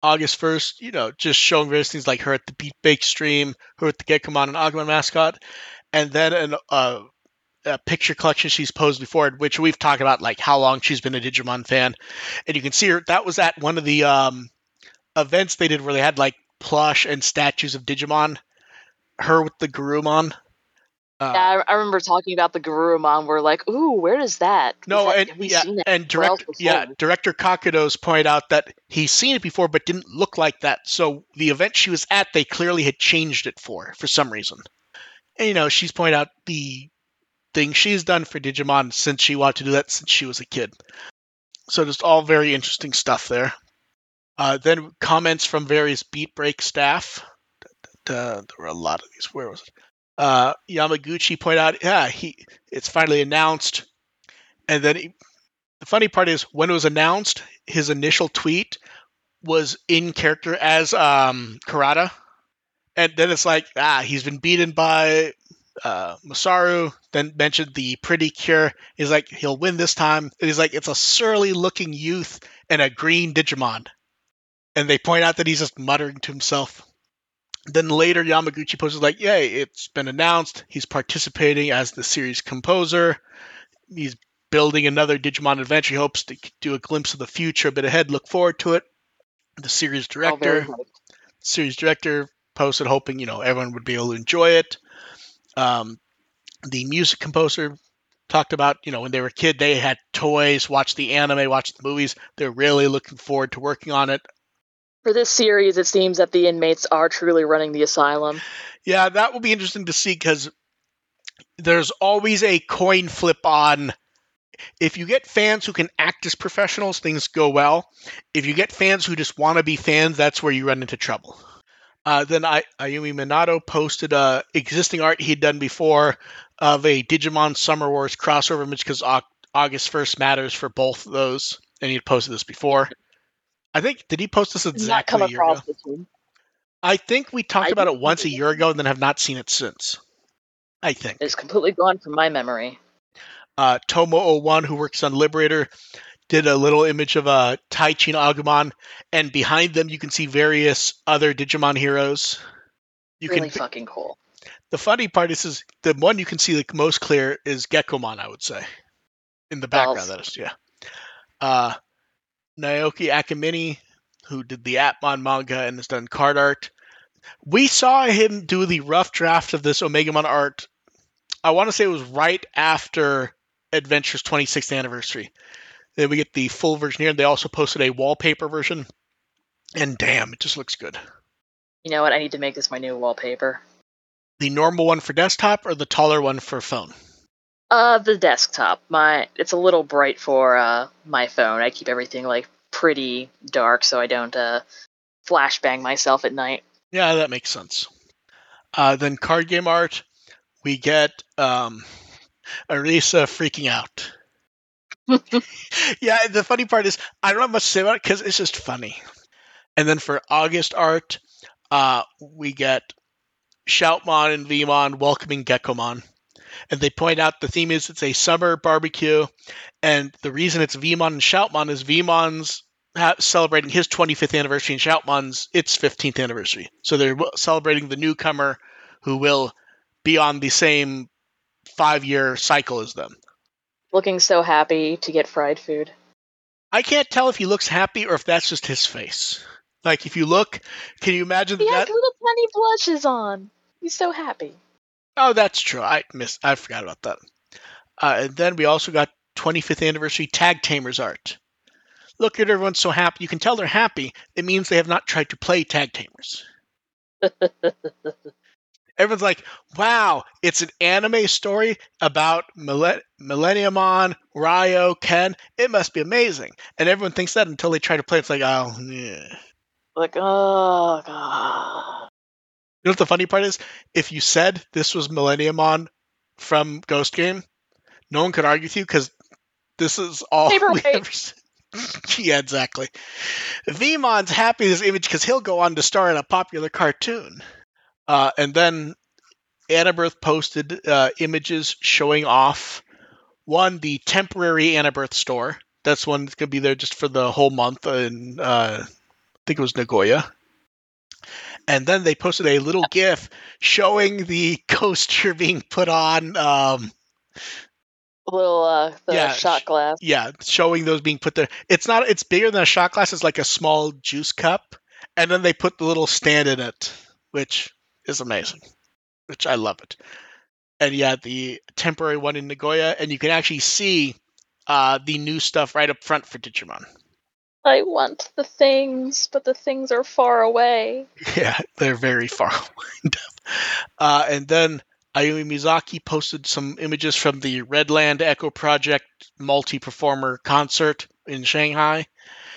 August 1st, just showing various things like her at the Beat Bake stream, her at the Gekkomon and Agumon mascot, and then a picture collection she's posed before, which we've talked about, like how long she's been a Digimon fan. And you can see her, that was at one of the events they did where they had like plush and statues of Digimon, her with the Garurumon. Yeah, I remember talking about the Garurumon. We're like, ooh, where is that? Have we seen that Director Kakudo's pointed out that he's seen it before, but didn't look like that. So the event she was at, they clearly had changed it for some reason. And she's pointed out the thing she's done for Digimon since she wanted to do that since she was a kid. So just all very interesting stuff there. Then comments from various Beat Break staff. There were a lot of these. Where was it? Yamaguchi pointed out, it's finally announced. And then the funny part is, when it was announced, his initial tweet was in character as Kurata. And then it's like, he's been beaten by Masaru, then mentioned the pretty cure. He's like, he'll win this time. And he's like, it's a surly looking youth and a green Digimon. And they point out that he's just muttering to himself. Then later, Yamaguchi posted like, yay, it's been announced. He's participating as the series composer. He's building another Digimon adventure. He hopes to do a glimpse of the future a bit ahead. Look forward to it. The series director posted hoping, everyone would be able to enjoy it. The music composer talked about, when they were a kid, they had toys, watched the anime, watched the movies. They're really looking forward to working on it. For this series, it seems that the inmates are truly running the asylum. Yeah, that will be interesting to see, because there's always a coin flip on. If you get fans who can act as professionals, things go well. If you get fans who just want to be fans, that's where you run into trouble. Then Ayumi Minato posted existing art he'd done before of a Digimon Summer Wars crossover image, because August 1st matters for both of those, and he'd posted this before. I think, did he post this exactly a year ago? I think we talked about it once a year ago and then have not seen it since. I think. It's completely gone from my memory. Tomo01, who works on Liberator, did a little image of Taichi and Agumon, and behind them you can see various other Digimon heroes. Fucking cool. The funny part is the one you can see the most clear is Gekkomon, I would say. In the background, that is, yeah. Naoki Akamine, who did the Atmon manga and has done card art. We saw him do the rough draft of this Omegamon art. I want to say it was right after Adventure's 26th anniversary. Then we get the full version here, and they also posted a wallpaper version. And damn, it just looks good. You know what? I need to make this my new wallpaper. The normal one for desktop or the taller one for phone? The desktop. It's a little bright for my phone. I keep everything like pretty dark so I don't flashbang myself at night. Yeah, that makes sense. Then card game art, we get Arisa freaking out. Yeah, the funny part is I don't have much to say about it because it's just funny. And then for August art, we get Shoutmon and Vmon welcoming Gekkomon. And they point out the theme is it's a summer barbecue, and the reason it's Vmon and Shoutmon is Vmon's celebrating his 25th anniversary and Shoutmon's its 15th anniversary. So they're celebrating the newcomer who will be on the same 5-year cycle as them. Looking so happy to get fried food. I can't tell if he looks happy or if that's just his face. Like, if you look, can you imagine that? He has little tiny blushes on. He's so happy. Oh, that's true. I forgot about that. And then we also got 25th anniversary Tag Tamers art. Look at everyone so happy. You can tell they're happy. It means they have not tried to play Tag Tamers. Everyone's like, wow, it's an anime story about Millenniumon, Ryo, Ken. It must be amazing. And everyone thinks that until they try to play. It's like, oh, yeah. Like, oh, God. You know what the funny part is? If you said this was Millenniumon from Ghost Game, no one could argue with you because this is all we ever seen. Yeah, exactly. Vmon's happy with this image because he'll go on to star in a popular cartoon. And then Annabirth posted images showing off, one, the temporary Annabirth store. That's one that's going to be there just for the whole month in think it was Nagoya. And then they posted a little GIF showing the coaster being put on. Shot glass. Yeah, showing those being put there. It's bigger than a shot glass. It's like a small juice cup. And then they put the little stand in it, which is amazing. Which I love it. And yeah, the temporary one in Nagoya. And you can actually see the new stuff right up front for Digimon. I want the things, but the things are far away. Yeah, they're very far away. And then Ayumi Mizaki posted some images from the Redland Echo Project multi-performer concert in Shanghai.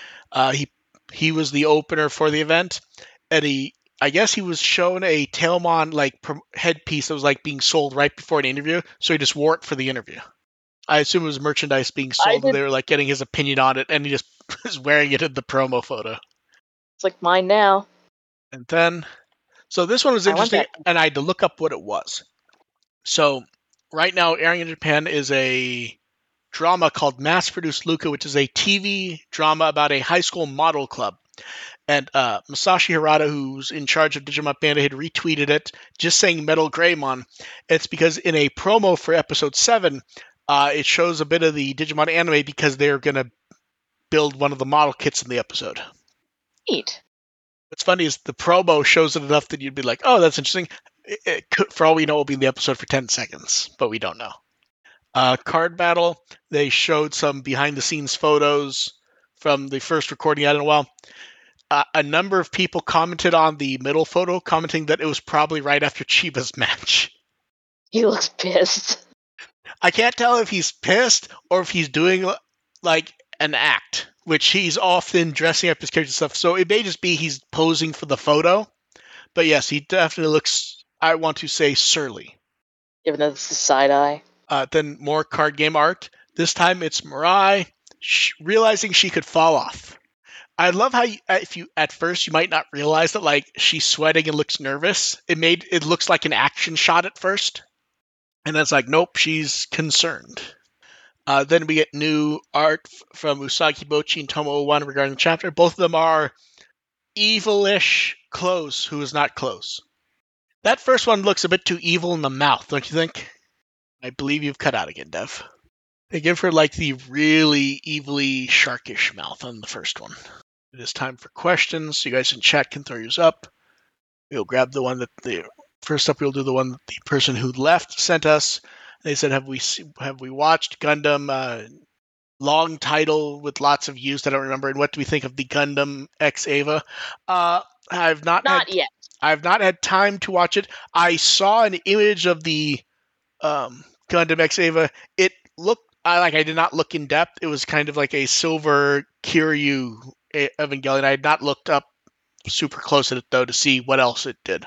He was the opener for the event, and I guess he was shown a Tailmon headpiece that was being sold right before an interview, so he just wore it for the interview. I assume it was merchandise being sold, and they were getting his opinion on it, and he just was wearing it in the promo photo. It's like mine now. And then, so this one was interesting, and I had to look up what it was. So right now, airing in Japan is a drama called Mass Produced Luca, which is a TV drama about a high school model club. And Masashi Harada, who's in charge of Digimon Bandai, had retweeted it, just saying Metal Greymon. It's because in a promo for episode 7, it shows a bit of the Digimon anime because they're going to build one of the model kits in the episode. Neat. What's funny is the promo shows it enough that you'd be like, oh, that's interesting. It could, for all we know, it will be in the episode for 10 seconds, but we don't know. Card Battle, they showed some behind-the-scenes photos from the first recording out in a while. A number of people commented on the middle photo, commenting that it was probably right after Chiba's match. He looks pissed. I can't tell if he's pissed or if he's doing an act, which he's often dressing up his character stuff. So it may just be he's posing for the photo. But yes, he definitely looks, I want to say, surly. Given that it's the side eye. Then more card game art. This time it's Mirai realizing she could fall off. I love how at first you might not realize that she's sweating and looks nervous. It looks like an action shot at first. And then it's nope, she's concerned. Then we get new art from Usagi Bochi and Tomo 1 regarding the chapter. Both of them are evilish close, who is not close. That first one looks a bit too evil in the mouth, don't you think? I believe you've cut out again, Dev. They give her the really evilly sharkish mouth on the first one. It is time for questions. You guys in chat can throw yours up. We'll grab the one first up, we'll do the one that the person who left sent us. They said, have we watched Gundam? Long title with lots of views that I don't remember. And what do we think of the Gundam X Eva? I've not yet. I've not had time to watch it. I saw an image of the Gundam X Eva. It looked I did not look in depth. It was kind of like a silver Kiryu Evangelion. I had not looked up super close at it though to see what else it did.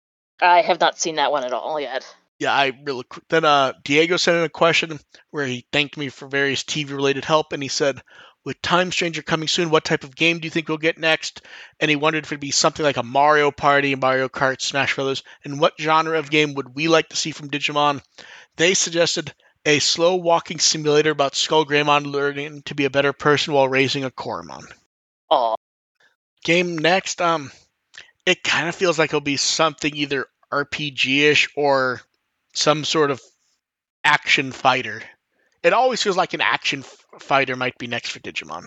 I have not seen that one at all yet. Yeah, then Diego sent in a question where he thanked me for various TV-related help, and he said, with Time Stranger coming soon, what type of game do you think we'll get next? And he wondered if it'd be something like a Mario Party, Mario Kart, Smash Brothers, and what genre of game would we like to see from Digimon? They suggested a slow walking simulator about Skull Greymon learning to be a better person while raising a Koromon. Aw. Game next, it kind of feels like it'll be something either RPG-ish or some sort of action fighter. It always feels like an action fighter might be next for Digimon.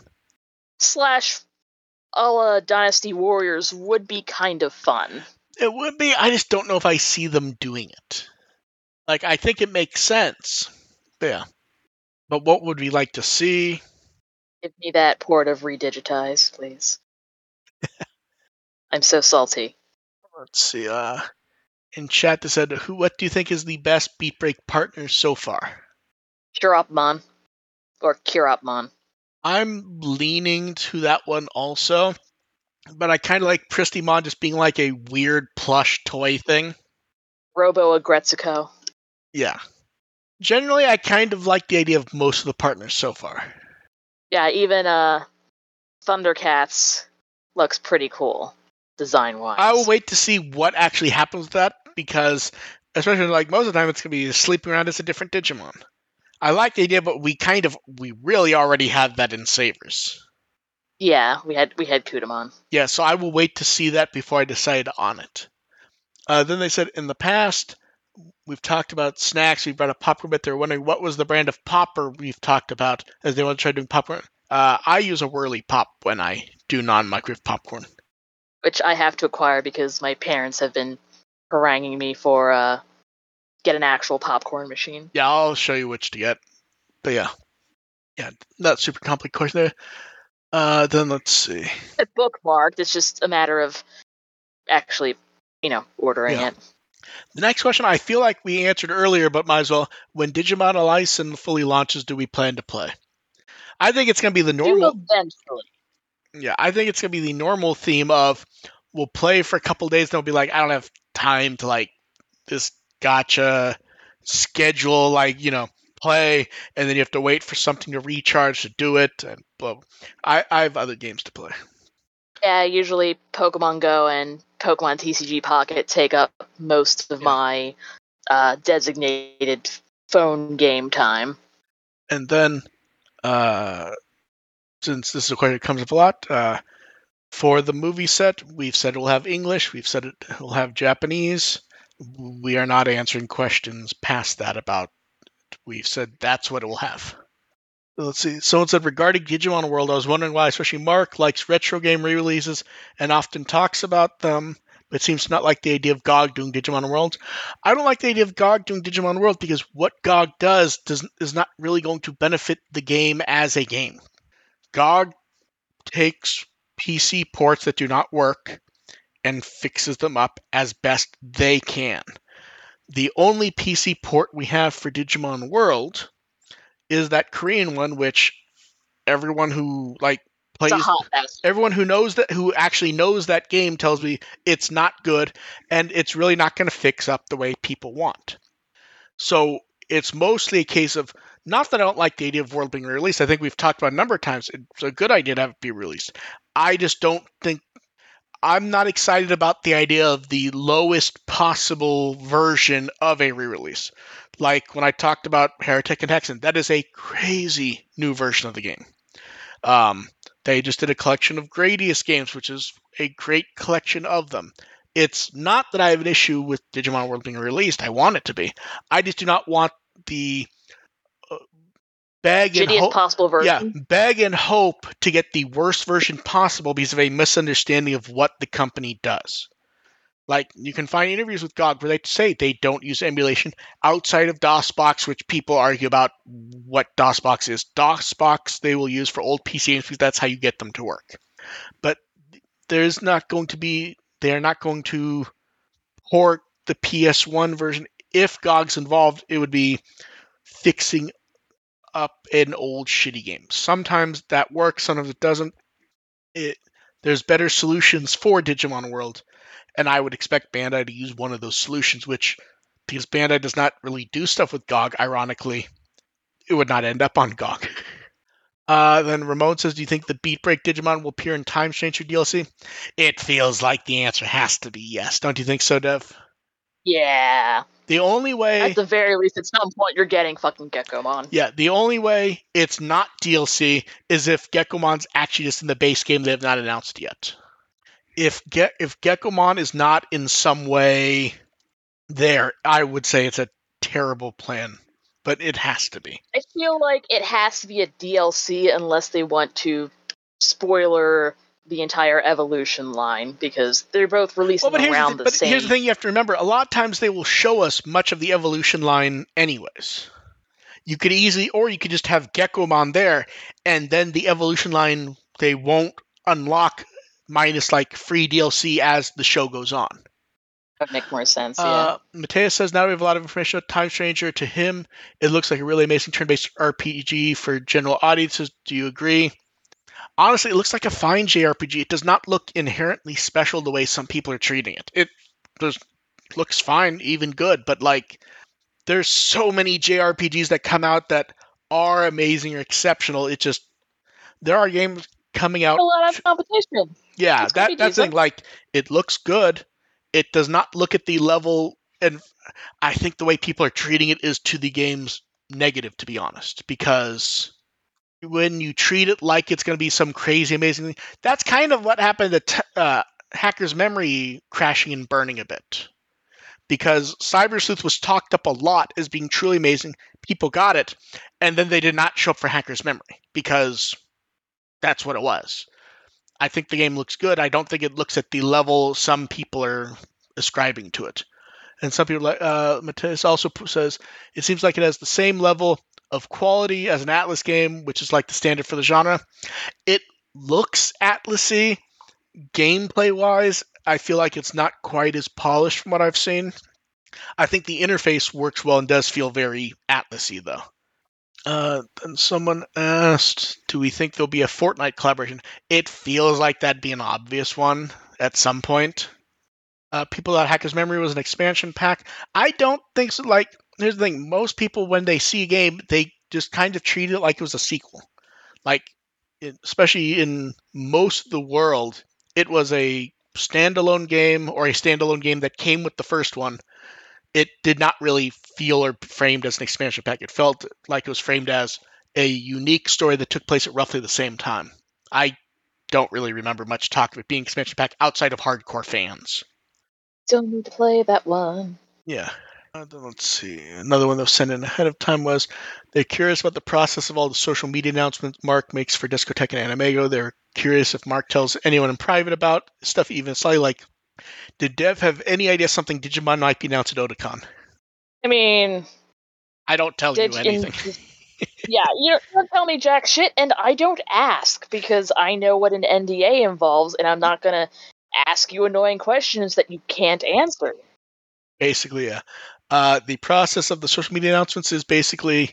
/ a la Dynasty Warriors would be kind of fun. It would be. I just don't know if I see them doing it. I think it makes sense. Yeah. But what would we like to see? Give me that port of Redigitize, please. I'm so salty. Let's see. In chat, they said, what do you think is the best Beat Break partner so far? Kirapmon. Or Kirapmon. I'm leaning to that one also. But I kind of like Pristymon just being like a weird plush toy thing. Robo Agretsuko. Yeah. Generally, I kind of like the idea of most of the partners so far. Yeah, even Thundercats looks pretty cool, design-wise. I will wait to see what actually happens with that, because especially most of the time it's going to be sleeping around as a different Digimon. I like the idea, but we really already have that in Sabers. Yeah, we had Kudamon. Yeah, so I will wait to see that before I decide on it. Then they said in the past, we've talked about snacks. We've brought up popcorn, but they're wondering what was the brand of popper we've talked about as they want to try doing popcorn. I use a Whirly Pop when I do non-microwave popcorn. Which I have to acquire because my parents have been haranguing me for get an actual popcorn machine. Yeah, I'll show you which to get. But yeah, not super complicated question there. Then let's see. It's bookmarked. It's just a matter of actually, ordering it. The next question I feel like we answered earlier, but might as well. When Digimon Alicen fully launches, do we plan to play? I think it's going to be the normal. Eventually. Yeah, I think it's going to be the normal theme of we'll play for a couple days, then we'll be like, I don't have time to like this gacha schedule, play, and then you have to wait for something to recharge to do it. And I have other games to play. Yeah, usually Pokemon Go and Pokemon TCG Pocket take up most of my designated phone game time. And then, since this is a question that comes up a lot, for the movie set, we've said it will have English, we've said it will have Japanese. We are not answering questions past that about it. We've said that's what it will have. Let's see. Someone said, regarding Digimon World, I was wondering why especially Mark likes retro game re-releases and often talks about them, but seems to not like the idea of GOG doing Digimon World. I don't like the idea of GOG doing Digimon World because what GOG does is not really going to benefit the game as a game. GOG takes PC ports that do not work and fixes them up as best they can. The only PC port we have for Digimon World is that Korean one, which everyone who plays, everyone who actually knows that game tells me it's not good and it's really not going to fix up the way people want. So it's mostly a case of, not that I don't like the idea of World being released. I think we've talked about a number of times. It's a good idea to have it be released. I just don't think, I'm not excited about the idea of the lowest possible version of a re-release. Like when I talked about Heretic and Hexen, that is a crazy new version of the game. They just did a collection of Gradius games, which is a great collection of them. It's not that I have an issue with Digimon World being released. I want it to be. I just do not want the beg and hope, possible version. Yeah, beg and hope to get the worst version possible because of a misunderstanding of what the company does. Like, you can find interviews with GOG where they say they don't use emulation outside of DOSBox, which people argue about what DOSBox is. DOSBox they will use for old PC games because that's how you get them to work. But they are not going to port the PS1 version. If GOG's involved, it would be fixing up an old shitty game. Sometimes that works, sometimes it doesn't. There's better solutions for Digimon World, and I would expect Bandai to use one of those solutions, which, because Bandai does not really do stuff with GOG, ironically, it would not end up on GOG. Then Ramon says, do you think the Beat Break Digimon will appear in Time Stranger DLC? It feels like the answer has to be yes. Don't you think so, Dev? Yeah. The only way... At the very least, at some point, you're getting fucking Gekkomon. Yeah, the only way it's not DLC is if Gekkomon's actually just in the base game they have not announced yet. If Gekkomon is not in some way there, I would say it's a terrible plan. But it has to be. I feel like it has to be a DLC unless they want to spoiler the entire Evolution line, because they're both releasing around the same. But here's the thing you have to remember. A lot of times they will show us much of the Evolution line anyways. You could just have Gekkomon there, and then the Evolution line they won't unlock minus like free DLC as the show goes on. That would make more sense, yeah. Mateus says, now we have a lot of information about Time Stranger. To him, it looks like a really amazing turn-based RPG for general audiences. Do you agree? Honestly, it looks like a fine JRPG. It does not look inherently special the way some people are treating it. It just looks fine, even good, but like, there's so many JRPGs that come out that are amazing or exceptional. It just, there are games coming out. A lot of competition. Yeah, that's the thing. Like, it looks good. It does not look at the level, and I think the way people are treating it is to the game's negative, to be honest, because when you treat it like it's going to be some crazy, amazing thing. That's kind of what happened to Hacker's Memory crashing and burning a bit. Because Cyber Sleuth was talked up a lot as being truly amazing. People got it, and then they did not show up for Hacker's Memory because that's what it was. I think the game looks good. I don't think it looks at the level some people are ascribing to it. And some people, like Matthias also says, it seems like it has the same level of quality as an Atlas game, which is like the standard for the genre. It looks Atlas-y. Gameplay-wise, I feel like it's not quite as polished from what I've seen. I think the interface works well and does feel very Atlas-y, though. Then someone asked, do we think there'll be a Fortnite collaboration? It feels like that'd be an obvious one at some point. People thought Hacker's Memory was an expansion pack. I don't think so. Like, here's the thing. Most people, when they see a game, they just kind of treat it like it was a sequel. Like, especially in most of the world, it was a standalone game or a standalone game that came with the first one. It did not really feel or framed as an expansion pack. It felt like it was framed as a unique story that took place at roughly the same time. I don't really remember much talk of it being expansion pack outside of hardcore fans. Still need to play that one. Yeah. Let's see. Another one that was sent in ahead of time was they're curious about the process of all the social media announcements Mark makes for Discotek and Animego. They're curious if Mark tells anyone in private about stuff, even slightly like, did Dev have any idea something Digimon might be announced at Otakon? I mean, I don't tell you anything. Yeah, you don't tell me jack shit, and I don't ask because I know what an NDA involves, and I'm not gonna ask you annoying questions that you can't answer. Basically, yeah. The process of the social media announcements is basically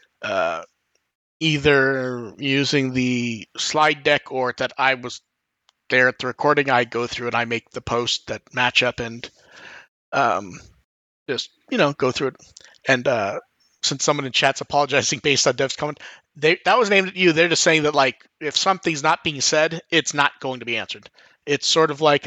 either using the slide deck or that I was there at the recording. I go through and I make the post that match up and just, go through it. And since someone in chat's apologizing based on Dev's comment, that was aimed at you. They're just saying that, like, if something's not being said, it's not going to be answered. It's sort of like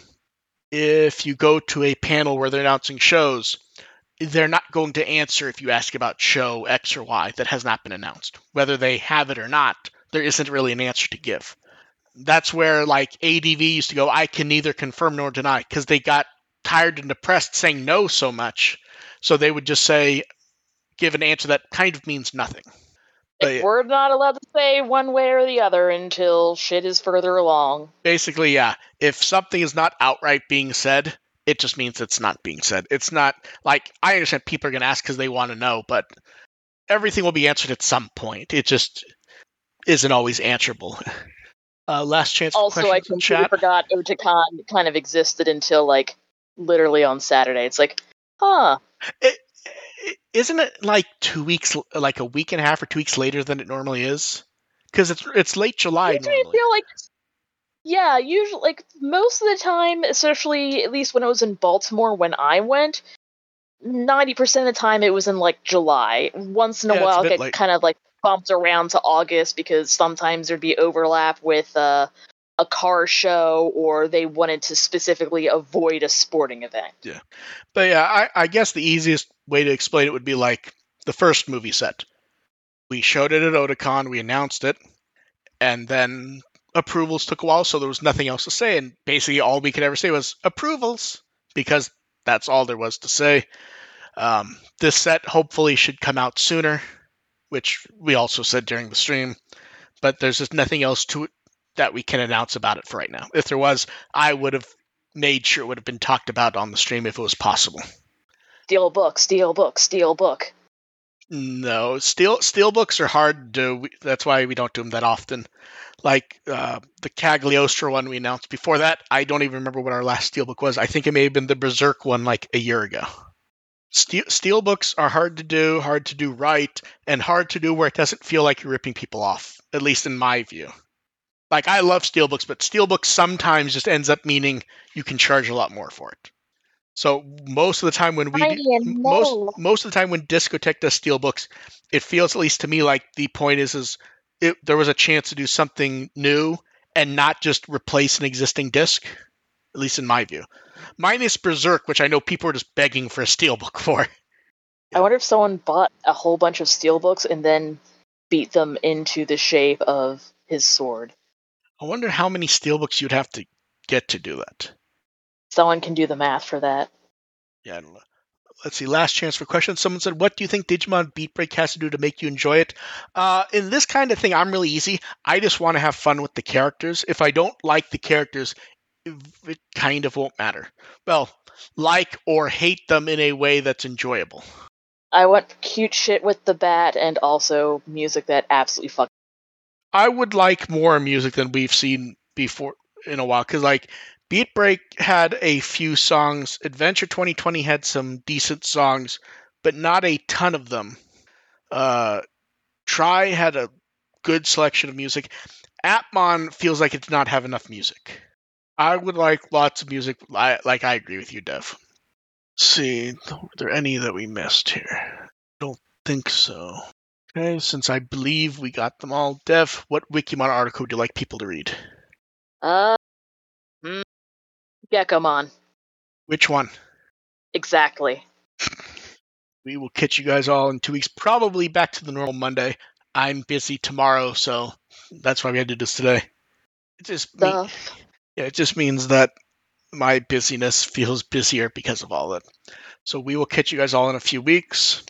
if you go to a panel where they're announcing shows, they're not going to answer if you ask about show X or Y that has not been announced. Whether they have it or not, there isn't really an answer to give. That's where, like, ADV used to go, I can neither confirm nor deny, because they got tired and depressed saying no so much. So they would just give an answer that kind of means nothing. We're not allowed to say one way or the other until shit is further along. Basically, yeah. If something is not outright being said, it just means it's not being said. It's not, like, I understand people are going to ask because they want to know, but everything will be answered at some point. It just isn't always answerable. Last chance for questions in chat. Also, I completely forgot Otakon kind of existed until, like, literally on Saturday. It's like, huh. Isn't it like 2 weeks, like a week and a half or 2 weeks later than it normally is? Because it's late July normally. I feel like, yeah, usually, like, most of the time, especially at least when I was in Baltimore when I went, 90% of the time it was in, like, July. Once in a while it get kind of, like, bumped around to August because sometimes there'd be overlap with a car show, or they wanted to specifically avoid a sporting event. Yeah. But yeah, I guess the easiest way to explain it would be like the first movie set. We showed it at Otakon, we announced it, and then approvals took a while, so there was nothing else to say, and basically all we could ever say was approvals, because that's all there was to say. This set hopefully should come out sooner, which we also said during the stream, but there's just nothing else to it that we can announce about it for right now. If there was, I would have made sure it would have been talked about on the stream if it was possible. Steelbook, steelbook, steelbook. No, steelbooks are hard to do. That's why we don't do them that often. Like the Cagliostro one we announced before that, I don't even remember what our last steelbook was. I think it may have been the Berserk one like a year ago. Steelbooks are hard to do right, and hard to do where it doesn't feel like you're ripping people off, at least in my view. Like, I love steelbooks, but steelbooks sometimes just ends up meaning you can charge a lot more for it. So most of the time when most of the time when Discotek does steelbooks, it feels, at least to me, like the point is there was a chance to do something new and not just replace an existing disc, at least in my view. Minus Berserk, which I know people are just begging for a steelbook for. I wonder if someone bought a whole bunch of steelbooks and then beat them into the shape of his sword. I wonder how many steelbooks you'd have to get to do that. Someone can do the math for that. Yeah, I don't know. Let's see, last chance for questions. Someone said, what do you think Digimon Beat Break has to do to make you enjoy it? In this kind of thing, I'm really easy. I just want to have fun with the characters. If I don't like the characters, it kind of won't matter. Well, like or hate them in a way that's enjoyable. I want cute shit with the bat and also music that absolutely fucking. I would like more music than we've seen before in a while, because like Beat Break had a few songs. Adventure 2020 had some decent songs, but not a ton of them. Try had a good selection of music. Appmon feels like it did not have enough music. I would like lots of music. I agree with you, Dev. Let's see, are there any that we missed here? I don't think so. Okay, since I believe we got them all. Dev, what Wikimon article would you like people to read? Gekomon. Which one? Exactly. We will catch you guys all in 2 weeks, probably back to the normal Monday. I'm busy tomorrow, so that's why we had to do this today. It just means that my busyness feels busier because of all that. So we will catch you guys all in a few weeks.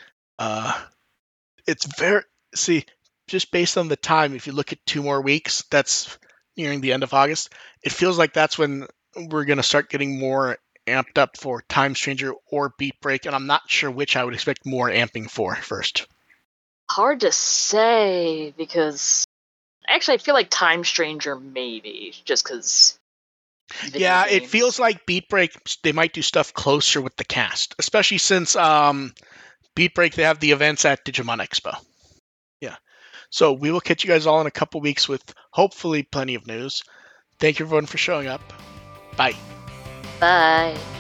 Just based on the time, if you look at 2 more weeks, that's nearing the end of August. It feels like that's when we're going to start getting more amped up for Time Stranger or Beat Break, and I'm not sure which I would expect more amping for first. Hard to say, because actually I feel like Time Stranger maybe, just because. Yeah, it feels like Beat Break, they might do stuff closer with the cast, especially since Beat Break, they have the events at Digimon Expo. Yeah. So we will catch you guys all in a couple weeks with hopefully plenty of news. Thank you everyone for showing up. Bye. Bye.